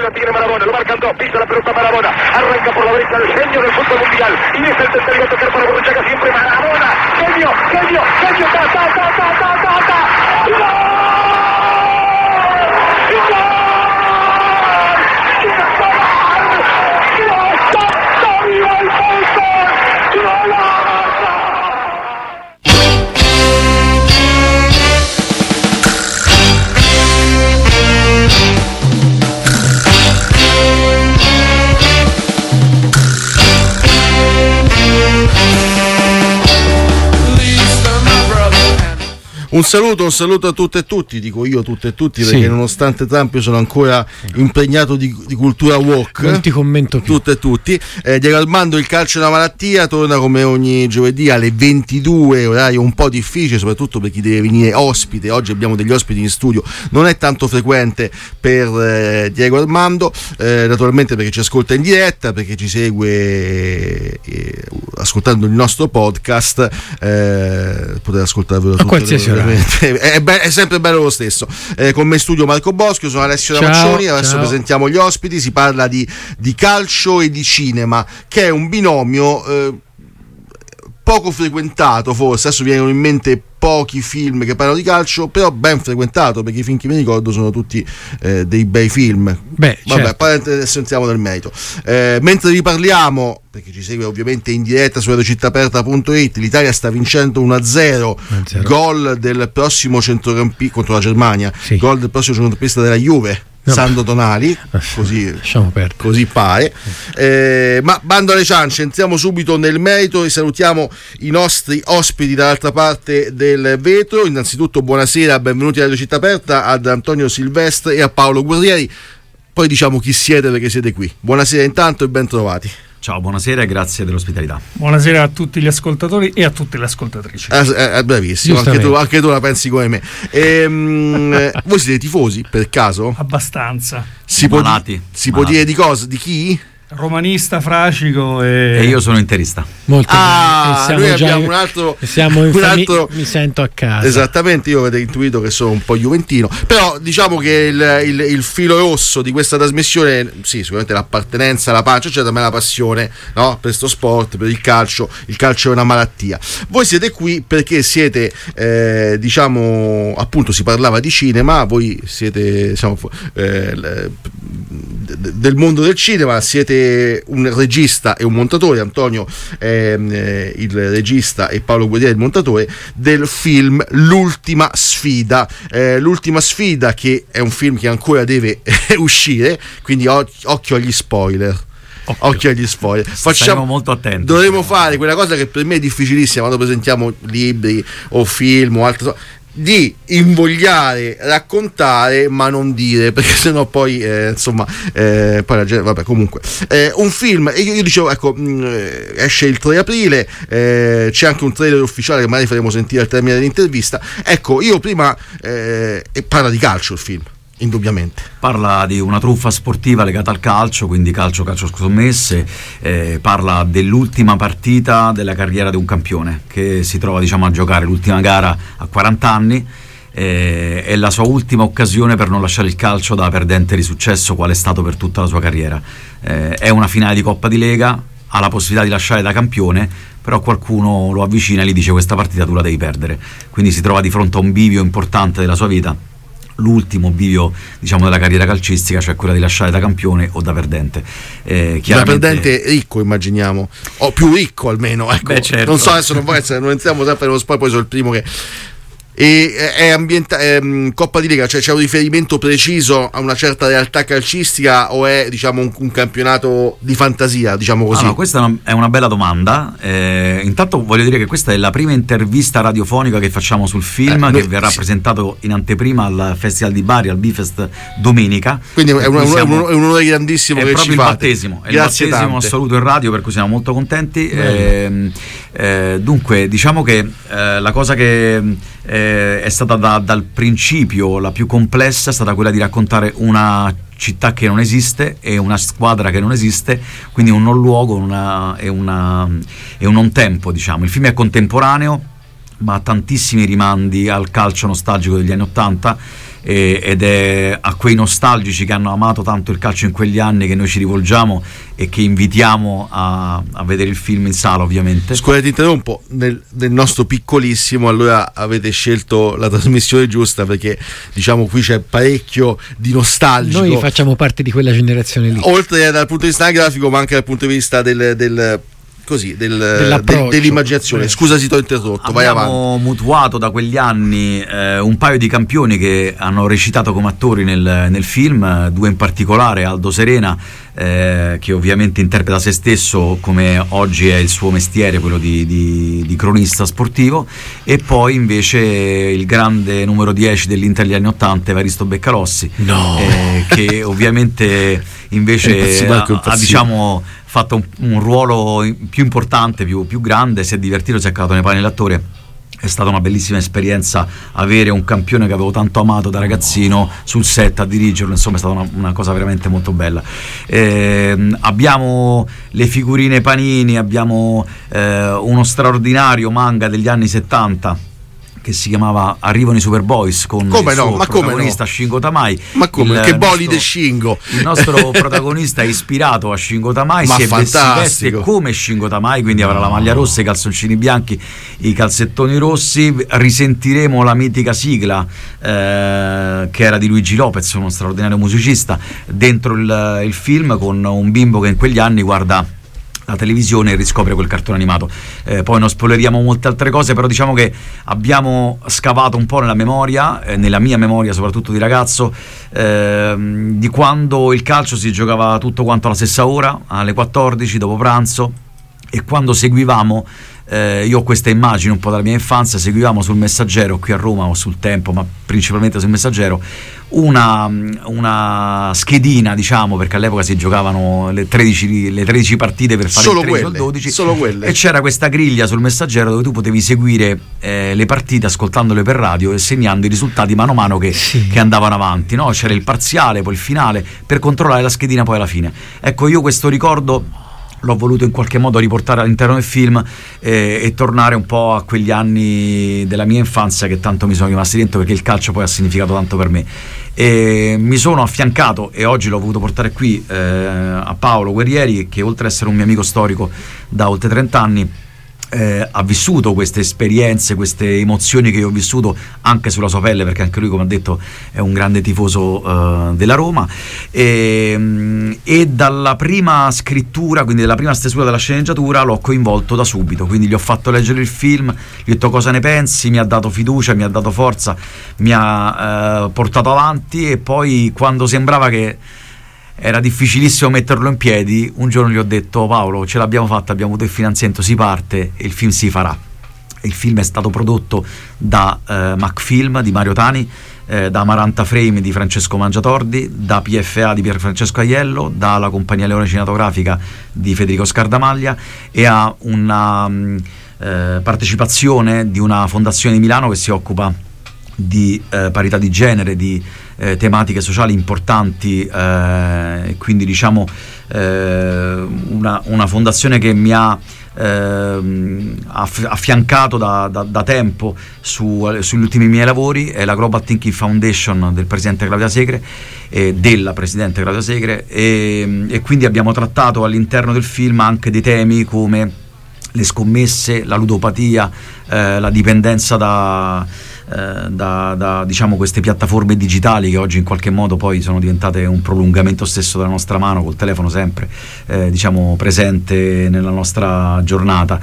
la tiene Marabona, lo marcan dos, pisa la pelota Marabona, arranca por la derecha el genio del fútbol mundial, y es el tercero a tocar para Borruchaga, siempre Marabona, genio, Un saluto a tutte e tutti, dico io tutte e tutti, perché nonostante Trump io sono ancora impregnato di cultura woke. Non ti commento più. Tutte e tutti. Diego Armando, il calcio è una malattia, torna come ogni giovedì alle 22, orario un po' difficile, soprattutto per chi deve venire ospite. Oggi abbiamo degli ospiti in studio, non è tanto frequente per Diego Armando, naturalmente perché ci ascolta in diretta, perché ci segue ascoltando il nostro podcast, potete ascoltarvelo a qualsiasi orario. È sempre bello lo stesso. Con me in studio Marco Bosco, sono Alessio Ramaccioni. Adesso presentiamo gli ospiti. Si parla di calcio e di cinema, che è un binomio poco frequentato, forse adesso vengono in mente pochi film che parlano di calcio, però ben frequentato, perché i film che mi ricordo sono tutti dei bei film. Poi sentiamo nel merito. Mentre vi parliamo, perché ci segue ovviamente in diretta su radiocittaaperta.it, l'Italia sta vincendo 1-0, gol del prossimo centrocampista contro la Germania, gol del prossimo centrocampista della Juve, Sandro Tonali, così pare. Ma bando alle ciance, entriamo subito nel merito e salutiamo i nostri ospiti dall'altra parte del vetro. Innanzitutto buonasera, benvenuti a Radio Città Aperta ad Antonio Silvestre e a Paolo Guerrieri. Poi diciamo chi siete, perché siete qui. Buonasera intanto e ben trovati. Ciao, buonasera e grazie dell'ospitalità. Buonasera a tutti gli ascoltatori e a tutte le ascoltatrici. Bravissimo, anche tu la pensi come me. Voi siete tifosi per caso? Abbastanza. Si può dire di cosa? Di chi? Romanista, fracico e io sono interista. Molto bene. Noi abbiamo un altro. Mi sento a casa. Esattamente, io avete intuito che sono un po' juventino, però diciamo che il filo rosso di questa trasmissione, sì, sicuramente l'appartenenza, la pancia, cioè da me la passione, no? Per questo sport, per il calcio. Il calcio è una malattia. Voi siete qui perché siete, diciamo, appunto si parlava di cinema, voi siete, diciamo, del mondo del cinema, siete un regista e un montatore. Antonio è il regista e Paolo Guerrieri il montatore del film L'ultima sfida. L'ultima sfida, che è un film che ancora deve uscire, quindi occhio agli spoiler. Stiamo molto attenti. Dovremo fare quella cosa che per me è difficilissima quando presentiamo libri o film o altre cose, di invogliare, raccontare ma non dire, perché sennò poi poi la gente, vabbè, comunque un film, e io dicevo, ecco, esce il 3 aprile, c'è anche un trailer ufficiale che magari faremo sentire al termine dell'intervista. Ecco, io prima parla di calcio il film, indubbiamente. Parla di una truffa sportiva legata al calcio, quindi calcio scommesse, parla dell'ultima partita della carriera di un campione che si trova, diciamo, a giocare l'ultima gara a 40 anni, è la sua ultima occasione per non lasciare il calcio da perdente di successo qual è stato per tutta la sua carriera. È una finale di Coppa di Lega, ha la possibilità di lasciare da campione, però qualcuno lo avvicina e gli dice: questa partita tu la devi perdere. Quindi si trova di fronte a un bivio importante della sua vita, l'ultimo bivio, diciamo, della carriera calcistica, cioè quella di lasciare da campione o da perdente. Da perdente ricco, immaginiamo, o più ricco almeno, ecco. Beh, certo. Non so, adesso non può essere, non entriamo sempre nello spoiler, poi sono il primo che è Coppa di Lega, cioè c'è un riferimento preciso a una certa realtà calcistica o è, diciamo, un campionato di fantasia, diciamo così? No, questa è una bella domanda. Intanto voglio dire che questa è la prima intervista radiofonica che facciamo sul film, che verrà presentato in anteprima al Festival di Bari, al Bifest, domenica. Quindi è un onore grandissimo che ci fate. È il battesimo assoluto in radio, per cui siamo molto contenti. Dunque, diciamo che la cosa che è stata dal principio la più complessa è stata quella di raccontare una città che non esiste e una squadra che non esiste, quindi un non luogo e un non tempo, diciamo. Il film è contemporaneo, ma ha tantissimi rimandi al calcio nostalgico degli anni '80, ed è a quei nostalgici che hanno amato tanto il calcio in quegli anni che noi ci rivolgiamo e che invitiamo a vedere il film in sala, ovviamente. Scusa, ti interrompo, nel nostro piccolissimo allora avete scelto la trasmissione giusta, perché diciamo qui c'è parecchio di nostalgico. Noi facciamo parte di quella generazione lì, oltre dal punto di vista grafico ma anche dal punto di vista dell'immaginazione. Scusa se ti ho interrotto, vai avanti. Abbiamo mutuato da quegli anni un paio di campioni che hanno recitato come attori nel film, due in particolare, Aldo Serena, che ovviamente interpreta se stesso come oggi è il suo mestiere, quello di cronista sportivo, e poi invece il grande numero 10 dell'Inter degli anni 80, Evaristo Beccalossi, che ovviamente invece ha diciamo fatto un ruolo più importante, più grande, si è divertito, si è calato nei panni dell'attore. È stata una bellissima esperienza avere un campione che avevo tanto amato da ragazzino sul set a dirigerlo, insomma è stata una cosa veramente molto bella. Abbiamo le figurine Panini, abbiamo uno straordinario manga degli anni 70 che si chiamava Arrivano i Superboys, con il suo protagonista Shingo Tamai. Ma come? Che bolide Shingo! Il nostro protagonista è ispirato a Shingo Tamai, si veste come Shingo Tamai, quindi avrà la maglia rossa, i calzoncini bianchi, i calzettoni rossi. Risentiremo la mitica sigla che era di Luigi Lopez, uno straordinario musicista, dentro il film, con un bimbo che in quegli anni guarda la televisione e riscopre quel cartone animato. Poi non spoileriamo molte altre cose, però diciamo che abbiamo scavato un po' nella memoria, nella mia memoria soprattutto di ragazzo, di quando il calcio si giocava tutto quanto alla stessa ora, alle 14 dopo pranzo, e quando seguivamo, io ho questa immagine un po' dalla mia infanzia, seguivamo sul Messaggero qui a Roma, o sul Tempo, ma principalmente sul Messaggero, una schedina, diciamo, perché all'epoca si giocavano le 13 partite per fare solo il 13 o il 12, solo quelle. E c'era questa griglia sul Messaggero dove tu potevi seguire le partite ascoltandole per radio e segnando i risultati mano a mano che andavano avanti, no? C'era il parziale, poi il finale, per controllare la schedina poi alla fine. Ecco, io questo ricordo l'ho voluto in qualche modo riportare all'interno del film e tornare un po' a quegli anni della mia infanzia che tanto mi sono rimasti dentro, perché il calcio poi ha significato tanto per me. E mi sono affiancato, e oggi l'ho voluto portare qui, a Paolo Guerrieri, che oltre ad essere un mio amico storico da oltre 30 anni, ha vissuto queste esperienze, queste emozioni che io ho vissuto anche sulla sua pelle, perché anche lui, come ha detto, è un grande tifoso della Roma, e dalla prima scrittura, quindi dalla prima stesura della sceneggiatura, l'ho coinvolto da subito, quindi gli ho fatto leggere il film, gli ho detto cosa ne pensi, mi ha dato fiducia, mi ha dato forza, mi ha portato avanti, e poi quando sembrava che era difficilissimo metterlo in piedi, un giorno gli ho detto: Paolo, ce l'abbiamo fatta, abbiamo avuto il finanziamento, si parte e il film si farà. Il film è stato prodotto da Macfilm di Mario Tani, da Amaranta Frame di Francesco Mangiatordi, da PFA di Pier Francesco Aiello, dalla compagnia Leone Cinematografica di Federico Scardamaglia, e ha una partecipazione di una fondazione di Milano che si occupa di parità di genere, di tematiche sociali importanti, quindi diciamo una fondazione che mi ha affiancato da tempo sugli ultimi miei lavori, è la Global Thinking Foundation del presidente Claudia Segre, della presidente Claudia Segre, e quindi abbiamo trattato all'interno del film anche dei temi come le scommesse, la ludopatia, la dipendenza da diciamo queste piattaforme digitali che oggi in qualche modo poi sono diventate un prolungamento stesso della nostra mano, col telefono sempre diciamo presente nella nostra giornata,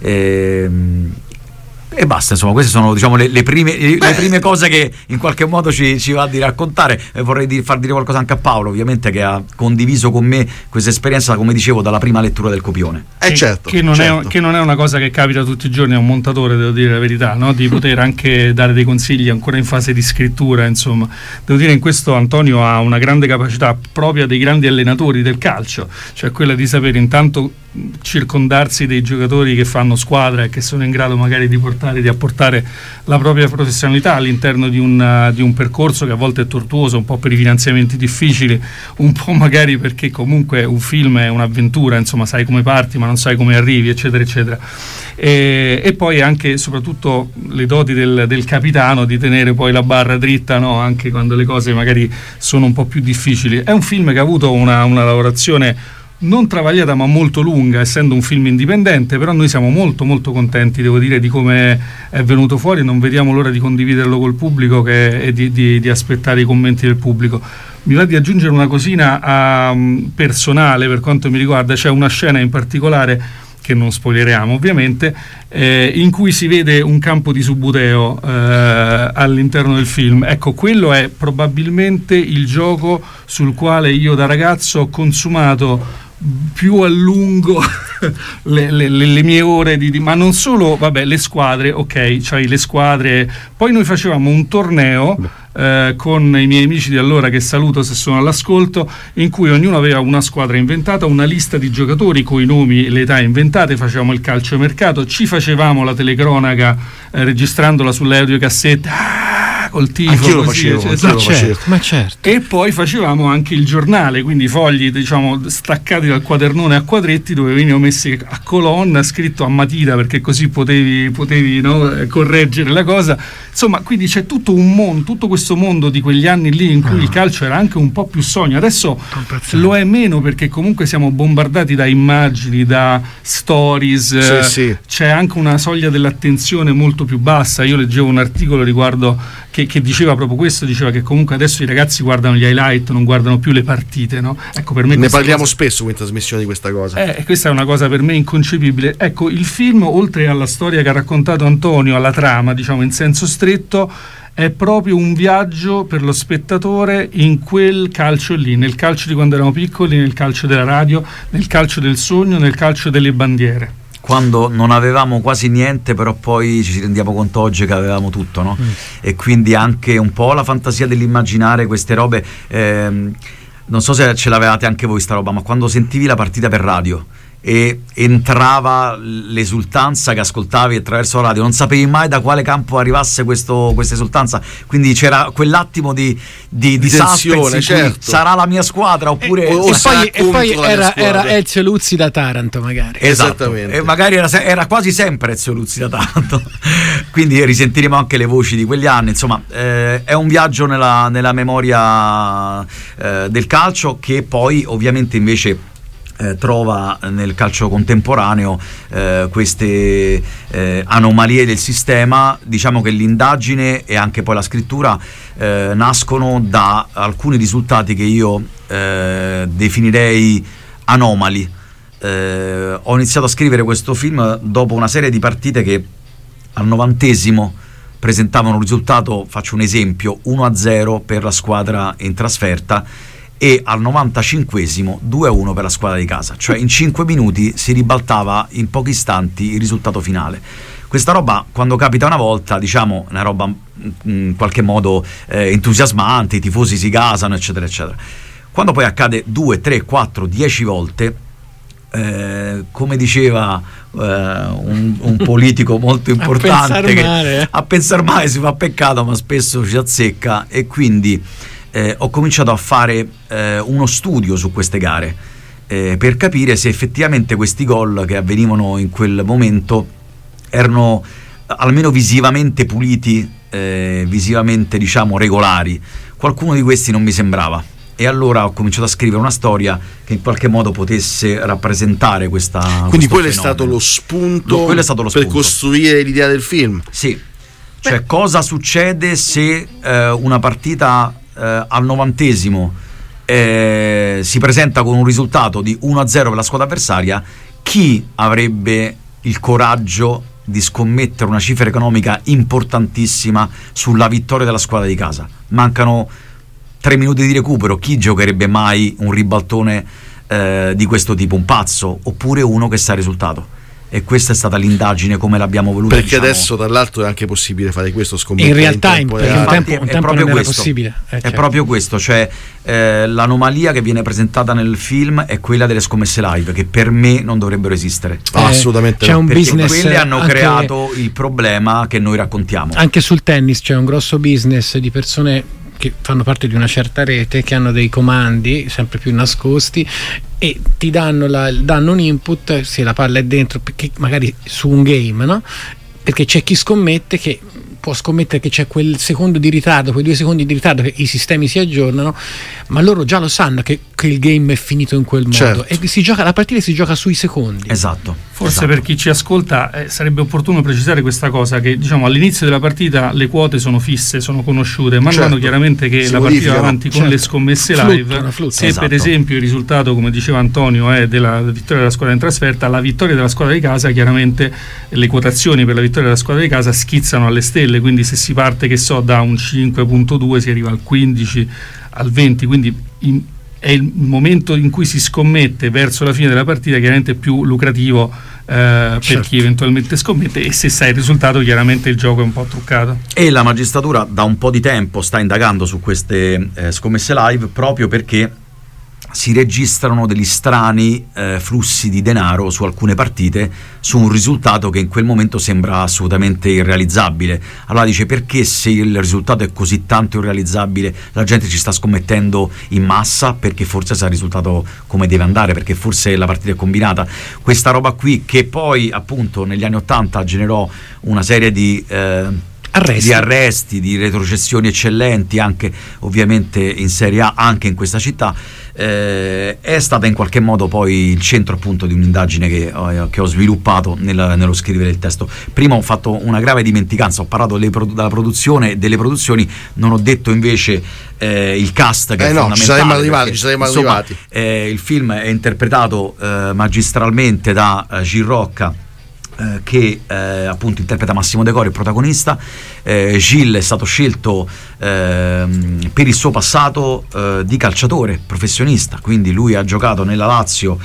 e basta, insomma. Queste sono, diciamo, le prime cose che in qualche modo ci va di raccontare. Vorrei far dire qualcosa anche a Paolo, ovviamente, che ha condiviso con me questa esperienza, come dicevo, dalla prima lettura del copione. Certo, che non è una cosa che capita tutti i giorni a un montatore, devo dire la verità, no? Di poter anche dare dei consigli ancora in fase di scrittura, insomma. Devo dire, in questo Antonio ha una grande capacità propria dei grandi allenatori del calcio, cioè quella di sapere intanto circondarsi dei giocatori che fanno squadra e che sono in grado magari di apportare la propria professionalità all'interno di un percorso che a volte è tortuoso, un po' per i finanziamenti difficili, un po' magari perché comunque un film è un'avventura, insomma, sai come parti ma non sai come arrivi, eccetera eccetera, e poi anche e soprattutto le doti del capitano di tenere poi la barra dritta, no? Anche quando le cose magari sono un po' più difficili. È un film che ha avuto una lavorazione non travagliata ma molto lunga, essendo un film indipendente, però noi siamo molto molto contenti, devo dire, di come è venuto fuori, non vediamo l'ora di condividerlo col pubblico e di aspettare i commenti del pubblico. Mi va di aggiungere una cosina personale per quanto mi riguarda. C'è una scena in particolare che non spoileriamo ovviamente, in cui si vede un campo di Subuteo all'interno del film. Ecco, quello è probabilmente il gioco sul quale io da ragazzo ho consumato più a lungo le mie ore ma non solo, vabbè, le squadre, ok, c'hai le squadre, poi noi facevamo un torneo con i miei amici di allora, che saluto se sono all'ascolto, in cui ognuno aveva una squadra inventata, una lista di giocatori con i nomi e le età inventate, facevamo il calciomercato, ci facevamo la telecronaca registrandola sulle audiocassette col tifo. Anch'io così, lo facevo, esatto. Ma certo. E poi facevamo anche il giornale, quindi fogli, diciamo, staccati dal quadernone a quadretti, dove venivano messi a colonna, scritto a matita, perché così potevi no, correggere la cosa. Insomma, quindi c'è tutto un mondo, tutto questo mondo di quegli anni lì in cui il calcio era anche un po' più sogno. Adesso lo è meno, perché comunque siamo bombardati da immagini, da stories, sì. C'è anche una soglia dell'attenzione molto più bassa. Io leggevo un articolo riguardo che diceva proprio questo, diceva che comunque adesso i ragazzi guardano gli highlight, non guardano più le partite, no? Ecco, per me ne parliamo spesso in trasmissione di questa cosa. Questa è una cosa per me inconcepibile. Ecco, il film, oltre alla storia che ha raccontato Antonio, alla trama, diciamo in senso stretto, è proprio un viaggio per lo spettatore in quel calcio lì, nel calcio di quando eravamo piccoli, nel calcio della radio, nel calcio del sogno, nel calcio delle bandiere. Quando non avevamo quasi niente, però poi ci rendiamo conto oggi che avevamo tutto, no? E quindi anche un po' la fantasia dell'immaginare queste robe. Non so se ce l'avevate anche voi sta roba, ma quando sentivi la partita per radio e entrava l'esultanza che ascoltavi attraverso la radio, non sapevi mai da quale campo arrivasse questa esultanza, quindi c'era quell'attimo di suspense, certo. Sarà la mia squadra oppure e poi era Ezio Luzzi da Taranto, magari. Esatto, e magari era quasi sempre Ezio Luzzi da Taranto. Quindi risentiremo anche le voci di quegli anni. Insomma, è un viaggio nella memoria del calcio, che poi ovviamente invece trova nel calcio contemporaneo queste anomalie del sistema. Diciamo che l'indagine e anche poi la scrittura nascono da alcuni risultati che io definirei anomali. Ho iniziato a scrivere questo film dopo una serie di partite che al 90° presentavano un risultato, faccio un esempio, 1-0 per la squadra in trasferta, e al 95° 2-1 per la squadra di casa, cioè in 5 minuti si ribaltava in pochi istanti il risultato finale. Questa roba, quando capita una volta, diciamo, è una roba in qualche modo entusiasmante, i tifosi si gasano, eccetera eccetera. Quando poi accade 2, 3, 4, 10 volte, come diceva un politico molto importante, a pensar male si fa peccato, ma spesso ci azzecca, e quindi ho cominciato a fare uno studio su queste gare per capire se effettivamente questi gol che avvenivano in quel momento erano almeno visivamente puliti, visivamente, diciamo, regolari. Qualcuno di questi non mi sembrava, e allora ho cominciato a scrivere una storia che in qualche modo potesse rappresentare questa. Quindi quello è stato lo spunto per costruire l'idea del film. Sì, cioè cosa succede se una partita al 90° si presenta con un risultato di 1-0 per la squadra avversaria, chi avrebbe il coraggio di scommettere una cifra economica importantissima sulla vittoria della squadra di casa? Mancano 3 minuti di recupero, chi giocherebbe mai un ribaltone di questo tipo? Un pazzo, oppure uno che sa il risultato? e questa è stata l'indagine come l'abbiamo voluta, perché adesso tra l'altro è anche possibile fare questo, scommettere in real time, perché un tempo non era possibile. È proprio questo, cioè l'anomalia che viene presentata nel film è quella delle scommesse live, che per me non dovrebbero esistere. Assolutamente c'è no. un perché business, quelle hanno anche creato il problema che noi raccontiamo. Anche sul tennis c'è un grosso business di persone che fanno parte di una certa rete, che hanno dei comandi sempre più nascosti e ti danno un input se la palla è dentro, perché magari su un game, no? Perché c'è chi scommette, che può scommettere che c'è quel secondo di ritardo, quei 2 secondi di ritardo, che i sistemi si aggiornano, ma loro già lo sanno che il game è finito in quel modo, certo. E la partita si gioca sui secondi. Esatto. Forse per chi ci ascolta sarebbe opportuno precisare questa cosa, che diciamo all'inizio della partita le quote sono fisse, sono conosciute, man mano chiaramente che la partita va avanti con le scommesse live, se per esempio il risultato, come diceva Antonio, è della vittoria della squadra in trasferta, la vittoria della squadra di casa, chiaramente le quotazioni per la vittoria della squadra di casa schizzano alle stelle, quindi se si parte, che so, da un 5.2 si arriva al 15, al 20, quindi è il momento in cui si scommette verso la fine della partita, chiaramente più lucrativo per chi eventualmente scommette, e se sai il risultato chiaramente il gioco è un po' truccato. E la magistratura da un po' di tempo sta indagando su queste scommesse live, proprio perché si registrano degli strani flussi di denaro su alcune partite, su un risultato che in quel momento sembra assolutamente irrealizzabile. Allora dice: perché se il risultato è così tanto irrealizzabile la gente ci sta scommettendo in massa? Perché forse sa il risultato come deve andare, perché forse la partita è combinata. Questa roba qui, che poi appunto negli anni '80 generò una serie di arresti, di retrocessioni eccellenti, anche ovviamente in Serie A, anche in questa città, è stata in qualche modo poi il centro appunto di un'indagine che ho sviluppato nello scrivere il testo. Prima ho fatto una grave dimenticanza, ho parlato della produzione e delle produzioni, non ho detto invece il cast, che è fondamentale. Ci saremmo arrivati. Il film è interpretato magistralmente da Gil Rocca, che appunto interpreta Massimo Decori, il protagonista. Gil è stato scelto per il suo passato di calciatore professionista, quindi lui ha giocato nella Lazio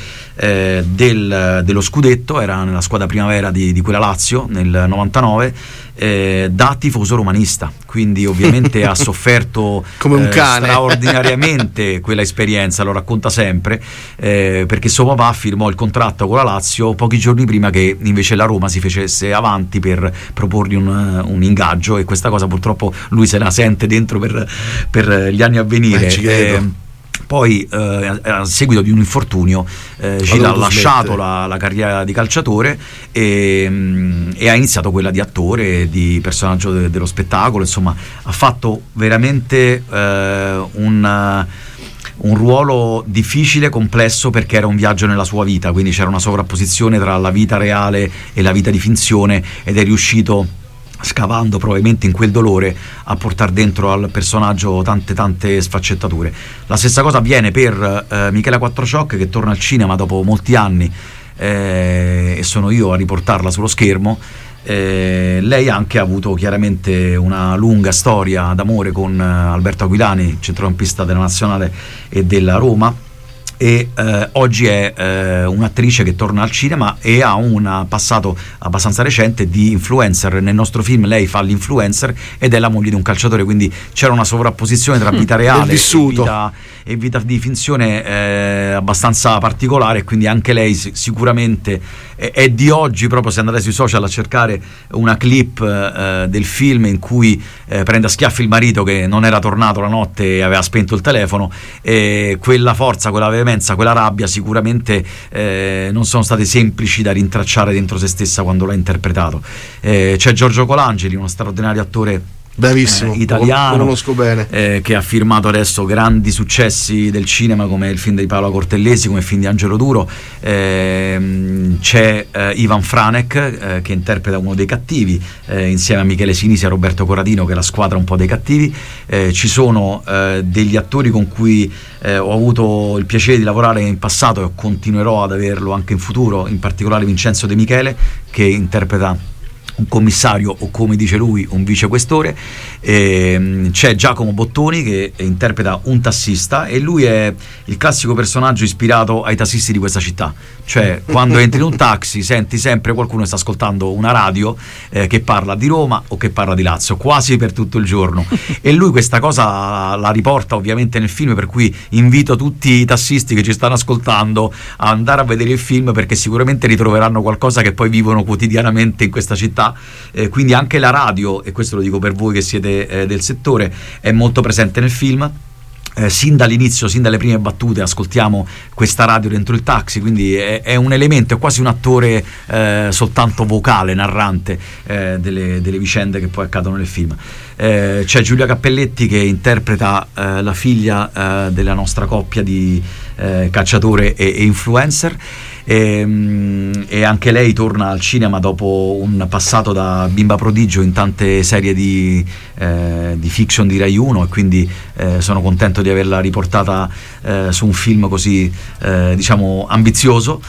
dello scudetto, era nella squadra primavera di quella Lazio nel 99, da tifoso romanista, quindi ovviamente ha sofferto come un cane straordinariamente quella esperienza, lo racconta sempre, perché suo papà firmò il contratto con la Lazio pochi giorni prima che invece la Roma si facesse avanti per proporgli un ingaggio, e questa cosa purtroppo lui se la sente dentro per gli anni a venire. Poi a seguito di un infortunio Gil ha lasciato la carriera di calciatore e ha iniziato quella di attore, di personaggio dello spettacolo. Insomma, ha fatto veramente un ruolo difficile, complesso, perché era un viaggio nella sua vita, quindi c'era una sovrapposizione tra la vita reale e la vita di finzione, ed è riuscito, scavando probabilmente in quel dolore, a portare dentro al personaggio tante sfaccettature. La stessa cosa avviene per Michela Quattrociocche, che torna al cinema dopo molti anni, e sono io a riportarla sullo schermo. Lei anche ha avuto chiaramente una lunga storia d'amore con Alberto Aquilani, centrocampista della Nazionale e della Roma, e oggi è un'attrice che torna al cinema e ha un passato abbastanza recente di influencer. Nel nostro film lei fa l'influencer ed è la moglie di un calciatore, quindi c'era una sovrapposizione tra vita reale e vita di finzione abbastanza particolare, quindi anche lei sicuramente è di oggi. Proprio se andate sui social a cercare una clip del film in cui prende a schiaffi il marito che non era tornato la notte e aveva spento il telefono, quella forza, quella veemenza, quella rabbia sicuramente non sono state semplici da rintracciare dentro se stessa quando l'ha interpretato. C'è Giorgio Colangeli, uno straordinario attore bravissimo, italiano, lo conosco bene, che ha firmato adesso grandi successi del cinema come il film di Paola Cortellesi, come il film di Angelo Duro. C'è Ivan Franek, che interpreta uno dei cattivi, insieme a Michele Sinisi e a Roberto Corradino, che è la squadra un po' dei cattivi. Ci sono degli attori con cui ho avuto il piacere di lavorare in passato e continuerò ad averlo anche in futuro, in particolare Vincenzo De Michele, che interpreta un commissario o, come dice lui, un vicequestore. C'è Giacomo Bottoni che interpreta un tassista, e lui è il classico personaggio ispirato ai tassisti di questa città, cioè quando entri in un taxi senti sempre qualcuno che sta ascoltando una radio che parla di Roma o che parla di Lazio quasi per tutto il giorno, e lui questa cosa la riporta ovviamente nel film, per cui invito tutti i tassisti che ci stanno ascoltando a andare a vedere il film, perché sicuramente ritroveranno qualcosa che poi vivono quotidianamente in questa città. Quindi anche la radio, e questo lo dico per voi che siete del settore, è molto presente nel film. Sin dall'inizio, sin dalle prime battute ascoltiamo questa radio dentro il taxi, quindi è un elemento, è quasi un attore soltanto vocale, narrante delle vicende che poi accadono nel film. C'è Giulia Cappelletti che interpreta la figlia della nostra coppia di calciatore e influencer, e anche lei torna al cinema dopo un passato da bimba prodigio in tante serie di fiction di Rai 1, e quindi sono contento di averla riportata su un film così diciamo ambizioso.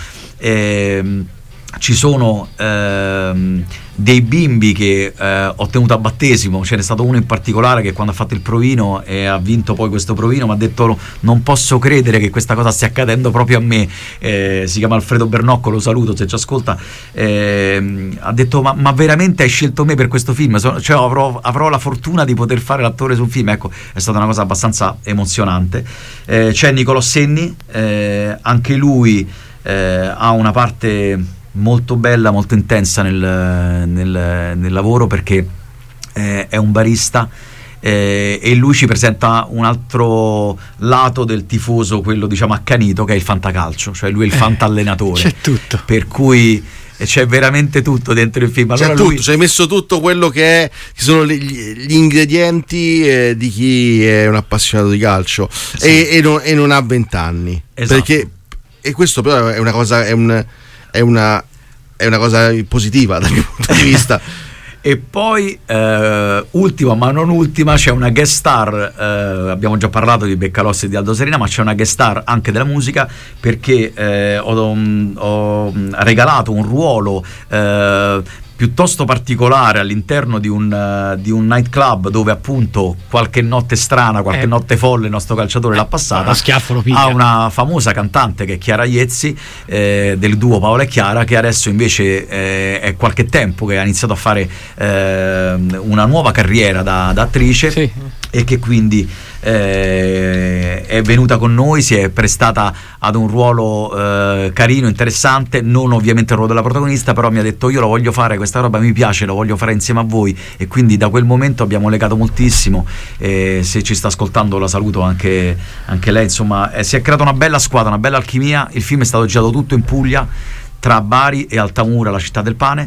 Ci sono dei bimbi che ho tenuto a battesimo. Ce n'è stato uno in particolare che quando ha fatto il provino e ha vinto poi questo provino mi ha detto: non posso credere che questa cosa stia accadendo proprio a me. Si chiama Alfredo Bernocco, lo saluto se ci ascolta. Ha detto ma veramente hai scelto me per questo film? Cioè avrò la fortuna di poter fare l'attore su un film. Ecco, è stata una cosa abbastanza emozionante. C'è Nicolò Senni, anche lui ha una parte molto bella, molto intensa nel lavoro, perché è un barista, e lui ci presenta un altro lato del tifoso, quello diciamo accanito, che è il fantacalcio, cioè lui è il fantallenatore. C'è tutto, per cui c'è veramente tutto dentro il film. Allora c'è tutto, ci hai messo tutto quello che sono gli ingredienti di chi è un appassionato di calcio, sì. e non ha 20 anni. Esatto. Perché, e questo però è una cosa, è una cosa positiva dal mio punto di vista. E poi ultima ma non ultima, c'è una guest star, abbiamo già parlato di Beccalossi e di Aldo Serena, ma c'è una guest star anche della musica, perché ho regalato un ruolo piuttosto particolare all'interno di un nightclub, dove appunto qualche notte strana, qualche notte folle il nostro calciatore l'ha passata, a una famosa cantante che è Chiara Iezzi, del duo Paola e Chiara, che adesso invece è qualche tempo che ha iniziato a fare una nuova carriera da attrice, sì. E che quindi è venuta con noi, si è prestata ad un ruolo carino, interessante, non ovviamente il ruolo della protagonista, però mi ha detto: io lo voglio fare, questa roba mi piace, lo voglio fare insieme a voi, e quindi da quel momento abbiamo legato moltissimo. Se ci sta ascoltando la saluto anche lei. Insomma, si è creata una bella squadra, una bella alchimia. Il film è stato girato tutto in Puglia, tra Bari e Altamura, la città del pane.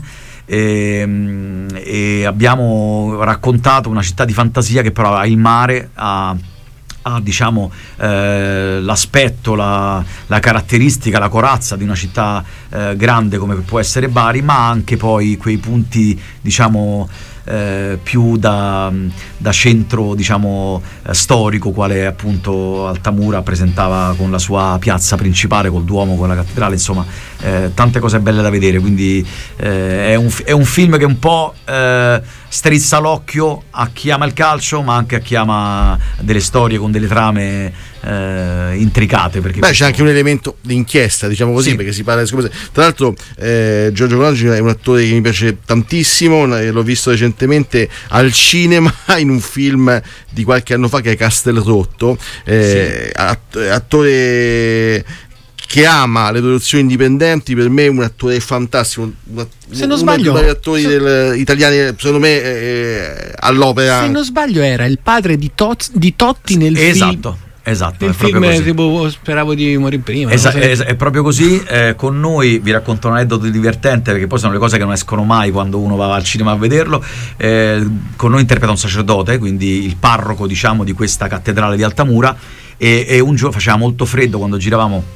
E abbiamo raccontato una città di fantasia che però ha il mare, ha diciamo l'aspetto, la caratteristica, la corazza di una città grande come può essere Bari, ma anche poi quei punti diciamo più da centro diciamo storico, quale appunto Altamura presentava con la sua piazza principale, col Duomo, con la cattedrale, insomma tante cose belle da vedere. Quindi è un film che un po' strizza l'occhio a chi ama il calcio, ma anche a chi ama delle storie con delle trame intricate, perché c'è anche un elemento di inchiesta, diciamo così, sì. Perché si parla di scoperte. Tra l'altro Giorgio Colangelo è un attore che mi piace tantissimo, l'ho visto recentemente al cinema in un film di qualche anno fa che è Castelrotto, sì. Attore che ama le produzioni indipendenti, per me è un attore fantastico, se non sbaglio, uno degli attori italiani secondo me all'opera. Se non sbaglio era il padre di Totti nel film. Esatto, il film tipo Speravo di morire prima. È proprio così. Con noi vi racconto un aneddoto divertente, perché poi sono le cose che non escono mai quando uno va al cinema a vederlo. Con noi interpreta un sacerdote, quindi il parroco diciamo di questa cattedrale di Altamura, e un giorno faceva molto freddo quando giravamo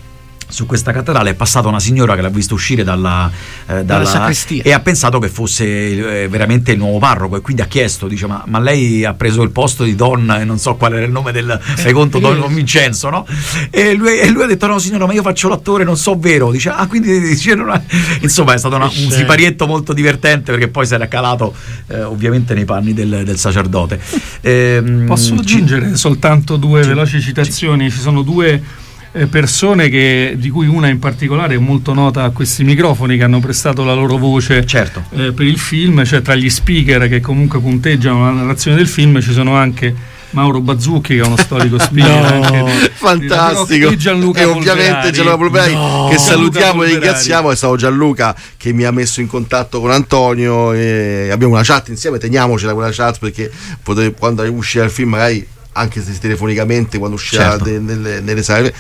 su questa cattedrale, è passata una signora che l'ha visto uscire dalla sacrestia e ha pensato che fosse veramente il nuovo parroco, e quindi ha chiesto, dice ma lei ha preso il posto di Don, e non so qual era il nome del fai conto, Don Vincenzo, no? E lui ha detto no signora, ma io faccio l'attore, non so vero, dice quindi dice, insomma è stato un siparietto molto divertente, perché poi si era calato ovviamente nei panni del sacerdote. Posso aggiungere soltanto due veloci citazioni? Ci sono due persone di cui una in particolare è molto nota a questi microfoni, che hanno prestato la loro voce per il film, cioè tra gli speaker che comunque punteggiano la narrazione del film ci sono anche Mauro Bazzucchi, che è uno storico speaker fantastico, e Gianluca e ovviamente Gianluca Polverari, che salutiamo e ringraziamo. È stato Gianluca che mi ha messo in contatto con Antonio, e abbiamo una chat insieme, teniamocela quella chat, perché quando uscirà il film magari anche se telefonicamente, quando uscirà nelle sale,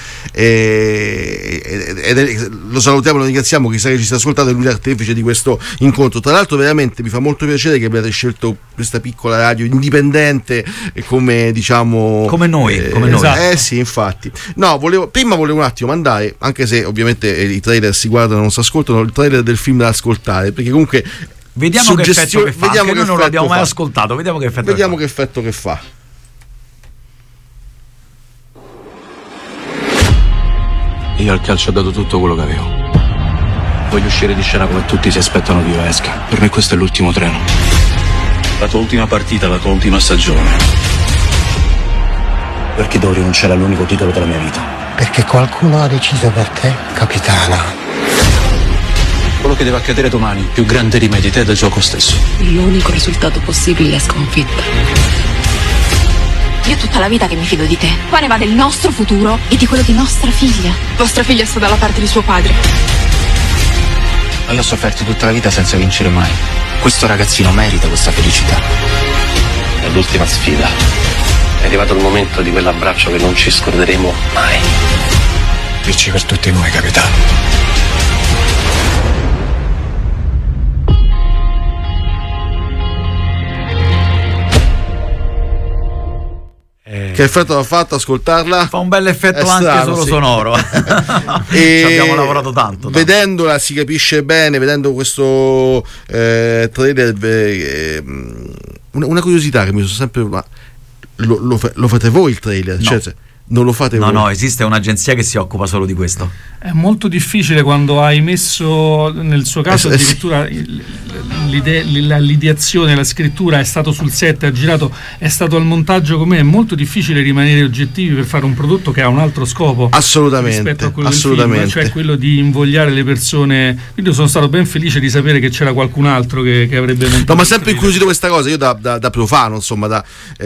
lo salutiamo, lo ringraziamo, chissà che ci sta ascoltando, è lui l'artefice di questo incontro. Tra l'altro veramente mi fa molto piacere che abbiate scelto questa piccola radio indipendente come diciamo come noi. Esatto. Sì, infatti. No, volevo un attimo mandare, anche se ovviamente i trailer si guardano, non si ascoltano, il trailer del film da ascoltare, perché comunque vediamo che effetto che fa, anche noi non l'abbiamo mai ascoltato, vediamo che effetto che fa. Io al calcio ho dato tutto quello che avevo. Voglio uscire di scena come tutti si aspettano che io esca. Per me questo è l'ultimo treno. La tua ultima partita, la tua ultima stagione. Perché devo rinunciare all'unico titolo della mia vita? Perché qualcuno ha deciso per te, capitano. Quello che deve accadere domani, più grande di me, di te e del gioco stesso. L'unico risultato possibile è sconfitta. Io tutta la vita che mi fido di te. Qua ne va del nostro futuro e di quello di nostra figlia. Vostra figlia sta dalla parte di suo padre. Ma io ho sofferto tutta la vita senza vincere mai. Questo ragazzino merita questa felicità. È l'ultima sfida. È arrivato il momento di quell'abbraccio che non ci scorderemo mai. Dirci per tutti noi, capitano. Che effetto ha fatto ascoltarla? Fa un bel effetto anche solo sonoro. E ci abbiamo lavorato tanto. Vedendola si capisce bene, vedendo questo trailer, una curiosità che mi sono sempre... Ma lo fate voi il trailer? No. Cioè, non lo fate voi? No, esiste un'agenzia che si occupa solo di questo. È molto difficile quando hai messo, nel suo caso addirittura l'ideazione, la scrittura è stato sul set, ha girato, è stato al montaggio con me. È molto difficile rimanere oggettivi per fare un prodotto che ha un altro scopo rispetto a quello del film, cioè quello di invogliare le persone. Quindi io sono stato ben felice di sapere che c'era qualcun altro che avrebbe montato. No, ma sempre incuriosito questa cosa. Io da profano, insomma,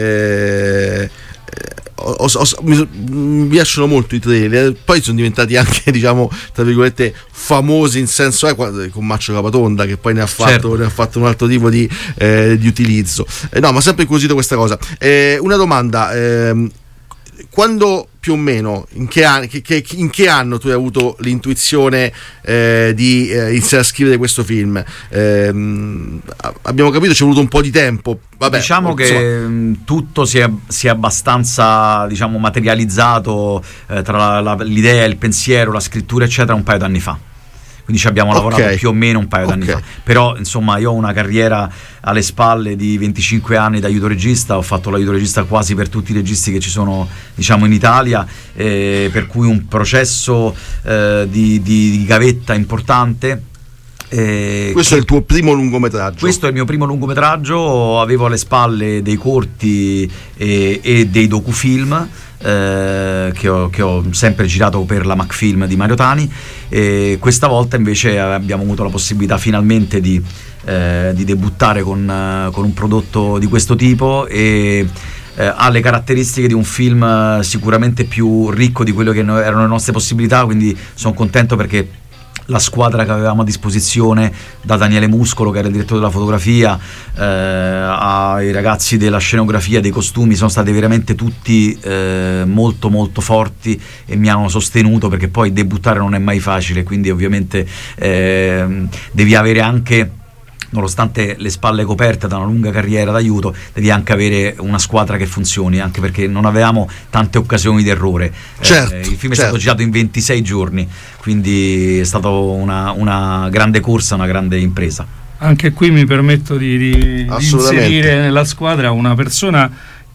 mi piacciono molto i trailer, poi sono diventati anche, diciamo, tra virgolette, famosi, in senso con Maccio Capatonda, che poi ne ha fatto un altro tipo di utilizzo. No, ma sempre incuriosito questa cosa. Una domanda: quando più o meno, in che anno tu hai avuto l'intuizione di iniziare a scrivere questo film? Abbiamo capito, ci è voluto un po' di tempo. Vabbè, diciamo che tutto si è abbastanza, diciamo, materializzato tra l'idea, il pensiero, la scrittura eccetera un paio d'anni fa. Quindi ci abbiamo lavorato più o meno un paio d'anni fa. Però insomma io ho una carriera alle spalle di 25 anni da aiuto regista, ho fatto l'aiuto regista quasi per tutti i registi che ci sono, diciamo, in Italia, per cui un processo di gavetta importante. Questo è il tuo primo lungometraggio? Questo è il mio primo lungometraggio, avevo alle spalle dei corti e dei docufilm che ho sempre girato per la Macfilm di Mario Tani, e questa volta invece abbiamo avuto la possibilità finalmente di debuttare con un prodotto di questo tipo, e ha le caratteristiche di un film sicuramente più ricco di quello che erano le nostre possibilità, quindi sono contento perché la squadra che avevamo a disposizione, da Daniele Muscolo che era il direttore della fotografia, ai ragazzi della scenografia, dei costumi, sono stati veramente tutti molto molto forti e mi hanno sostenuto, perché poi debuttare non è mai facile, quindi ovviamente devi avere anche nonostante le spalle coperte da una lunga carriera d'aiuto, devi anche avere una squadra che funzioni, anche perché non avevamo tante occasioni di errore. Il film è stato girato in 26 giorni, quindi è stata una grande corsa, una grande impresa. Anche qui mi permetto di inserire nella squadra una persona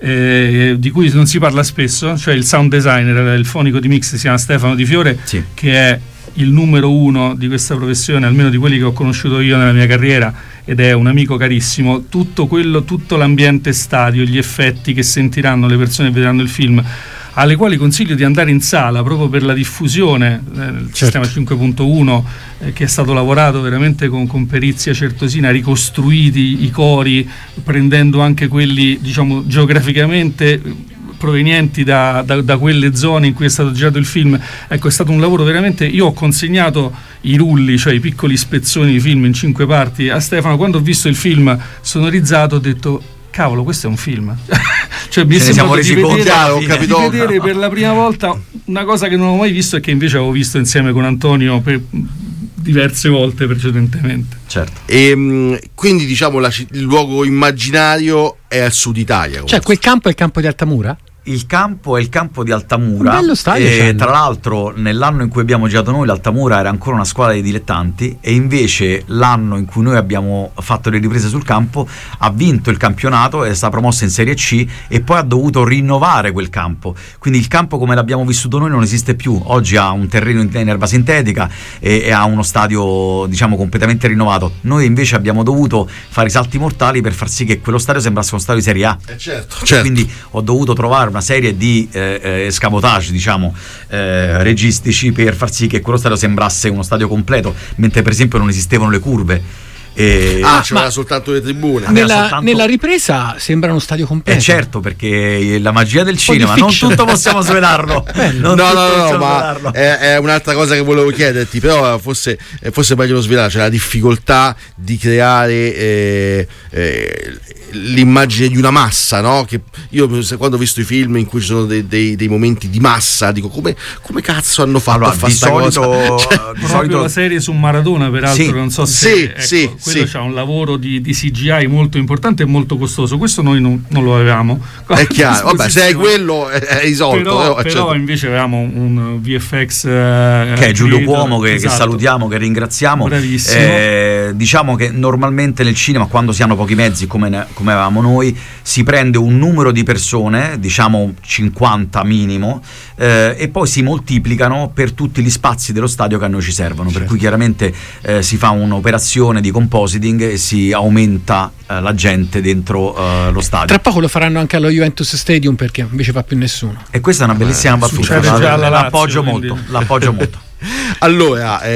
di cui non si parla spesso, cioè il sound designer, il fonico di mix, si chiama Stefano Di Fiore, che è il numero uno di questa professione, almeno di quelli che ho conosciuto io nella mia carriera, ed è un amico carissimo. Tutto l'ambiente stadio, gli effetti che sentiranno le persone che vedranno il film, alle quali consiglio di andare in sala proprio per la diffusione del sistema 5.1, che è stato lavorato veramente con perizia certosina, ricostruiti i cori, prendendo anche quelli, diciamo, geograficamente provenienti da quelle zone in cui è stato girato il film. Ecco, è stato un lavoro veramente. Io ho consegnato i rulli, cioè i piccoli spezzoni di film in 5 parti a Stefano. Quando ho visto il film sonorizzato ho detto: cavolo, questo è un film. Cioè mi è sembrato di vedere per la prima volta una cosa che non avevo mai visto e che invece avevo visto insieme con Antonio per diverse volte precedentemente. Certo. E quindi, diciamo, il luogo immaginario è al sud Italia. Cioè quel campo è il campo di Altamura? Il campo è il campo di Altamura. Un bello stadio, e tra l'altro nell'anno in cui abbiamo girato noi l'Altamura era ancora una squadra di dilettanti, e invece l'anno in cui noi abbiamo fatto le riprese sul campo ha vinto il campionato, è stata promossa in Serie C e poi ha dovuto rinnovare quel campo. Quindi il campo come l'abbiamo vissuto noi non esiste più. Oggi ha un terreno in erba sintetica e ha uno stadio, diciamo, completamente rinnovato. Noi invece abbiamo dovuto fare i salti mortali per far sì che quello stadio sembrasse uno stadio di Serie A. Certo. Quindi ho dovuto trovare una serie di escamotage, diciamo, registici per far sì che quello stadio sembrasse uno stadio completo, mentre per esempio non esistevano le curve. C'era soltanto le tribune. Nella ripresa sembra uno stadio completo. Certo, perché la magia del cinema, non tutto possiamo svelarlo. Ma è un'altra cosa che volevo chiederti, però forse meglio lo svelare, cioè la difficoltà di creare l'immagine di una massa, no? Che io quando ho visto i film in cui ci sono dei momenti di massa dico come cazzo hanno fatto a fare sta cosa? Di solito la serie su Maradona, peraltro, non so se quello c'ha un lavoro di CGI molto importante e molto costoso. Questo noi non lo avevamo. È chiaro, vabbè, se è quello è risolto. Però invece avevamo un VFX che è Giulio Cuomo, che salutiamo, che ringraziamo. Bravissimo. Diciamo che normalmente nel cinema, quando si hanno pochi mezzi come avevamo noi, si prende un numero di persone, diciamo 50 minimo, e poi si moltiplicano per tutti gli spazi dello stadio che a noi ci servono. Per cui chiaramente si fa un'operazione di compositing e si aumenta la gente dentro lo stadio. Tra poco lo faranno anche allo Juventus Stadium, perché invece fa più nessuno. E questa è una bellissima battuta, l'appoggio molto. Allora,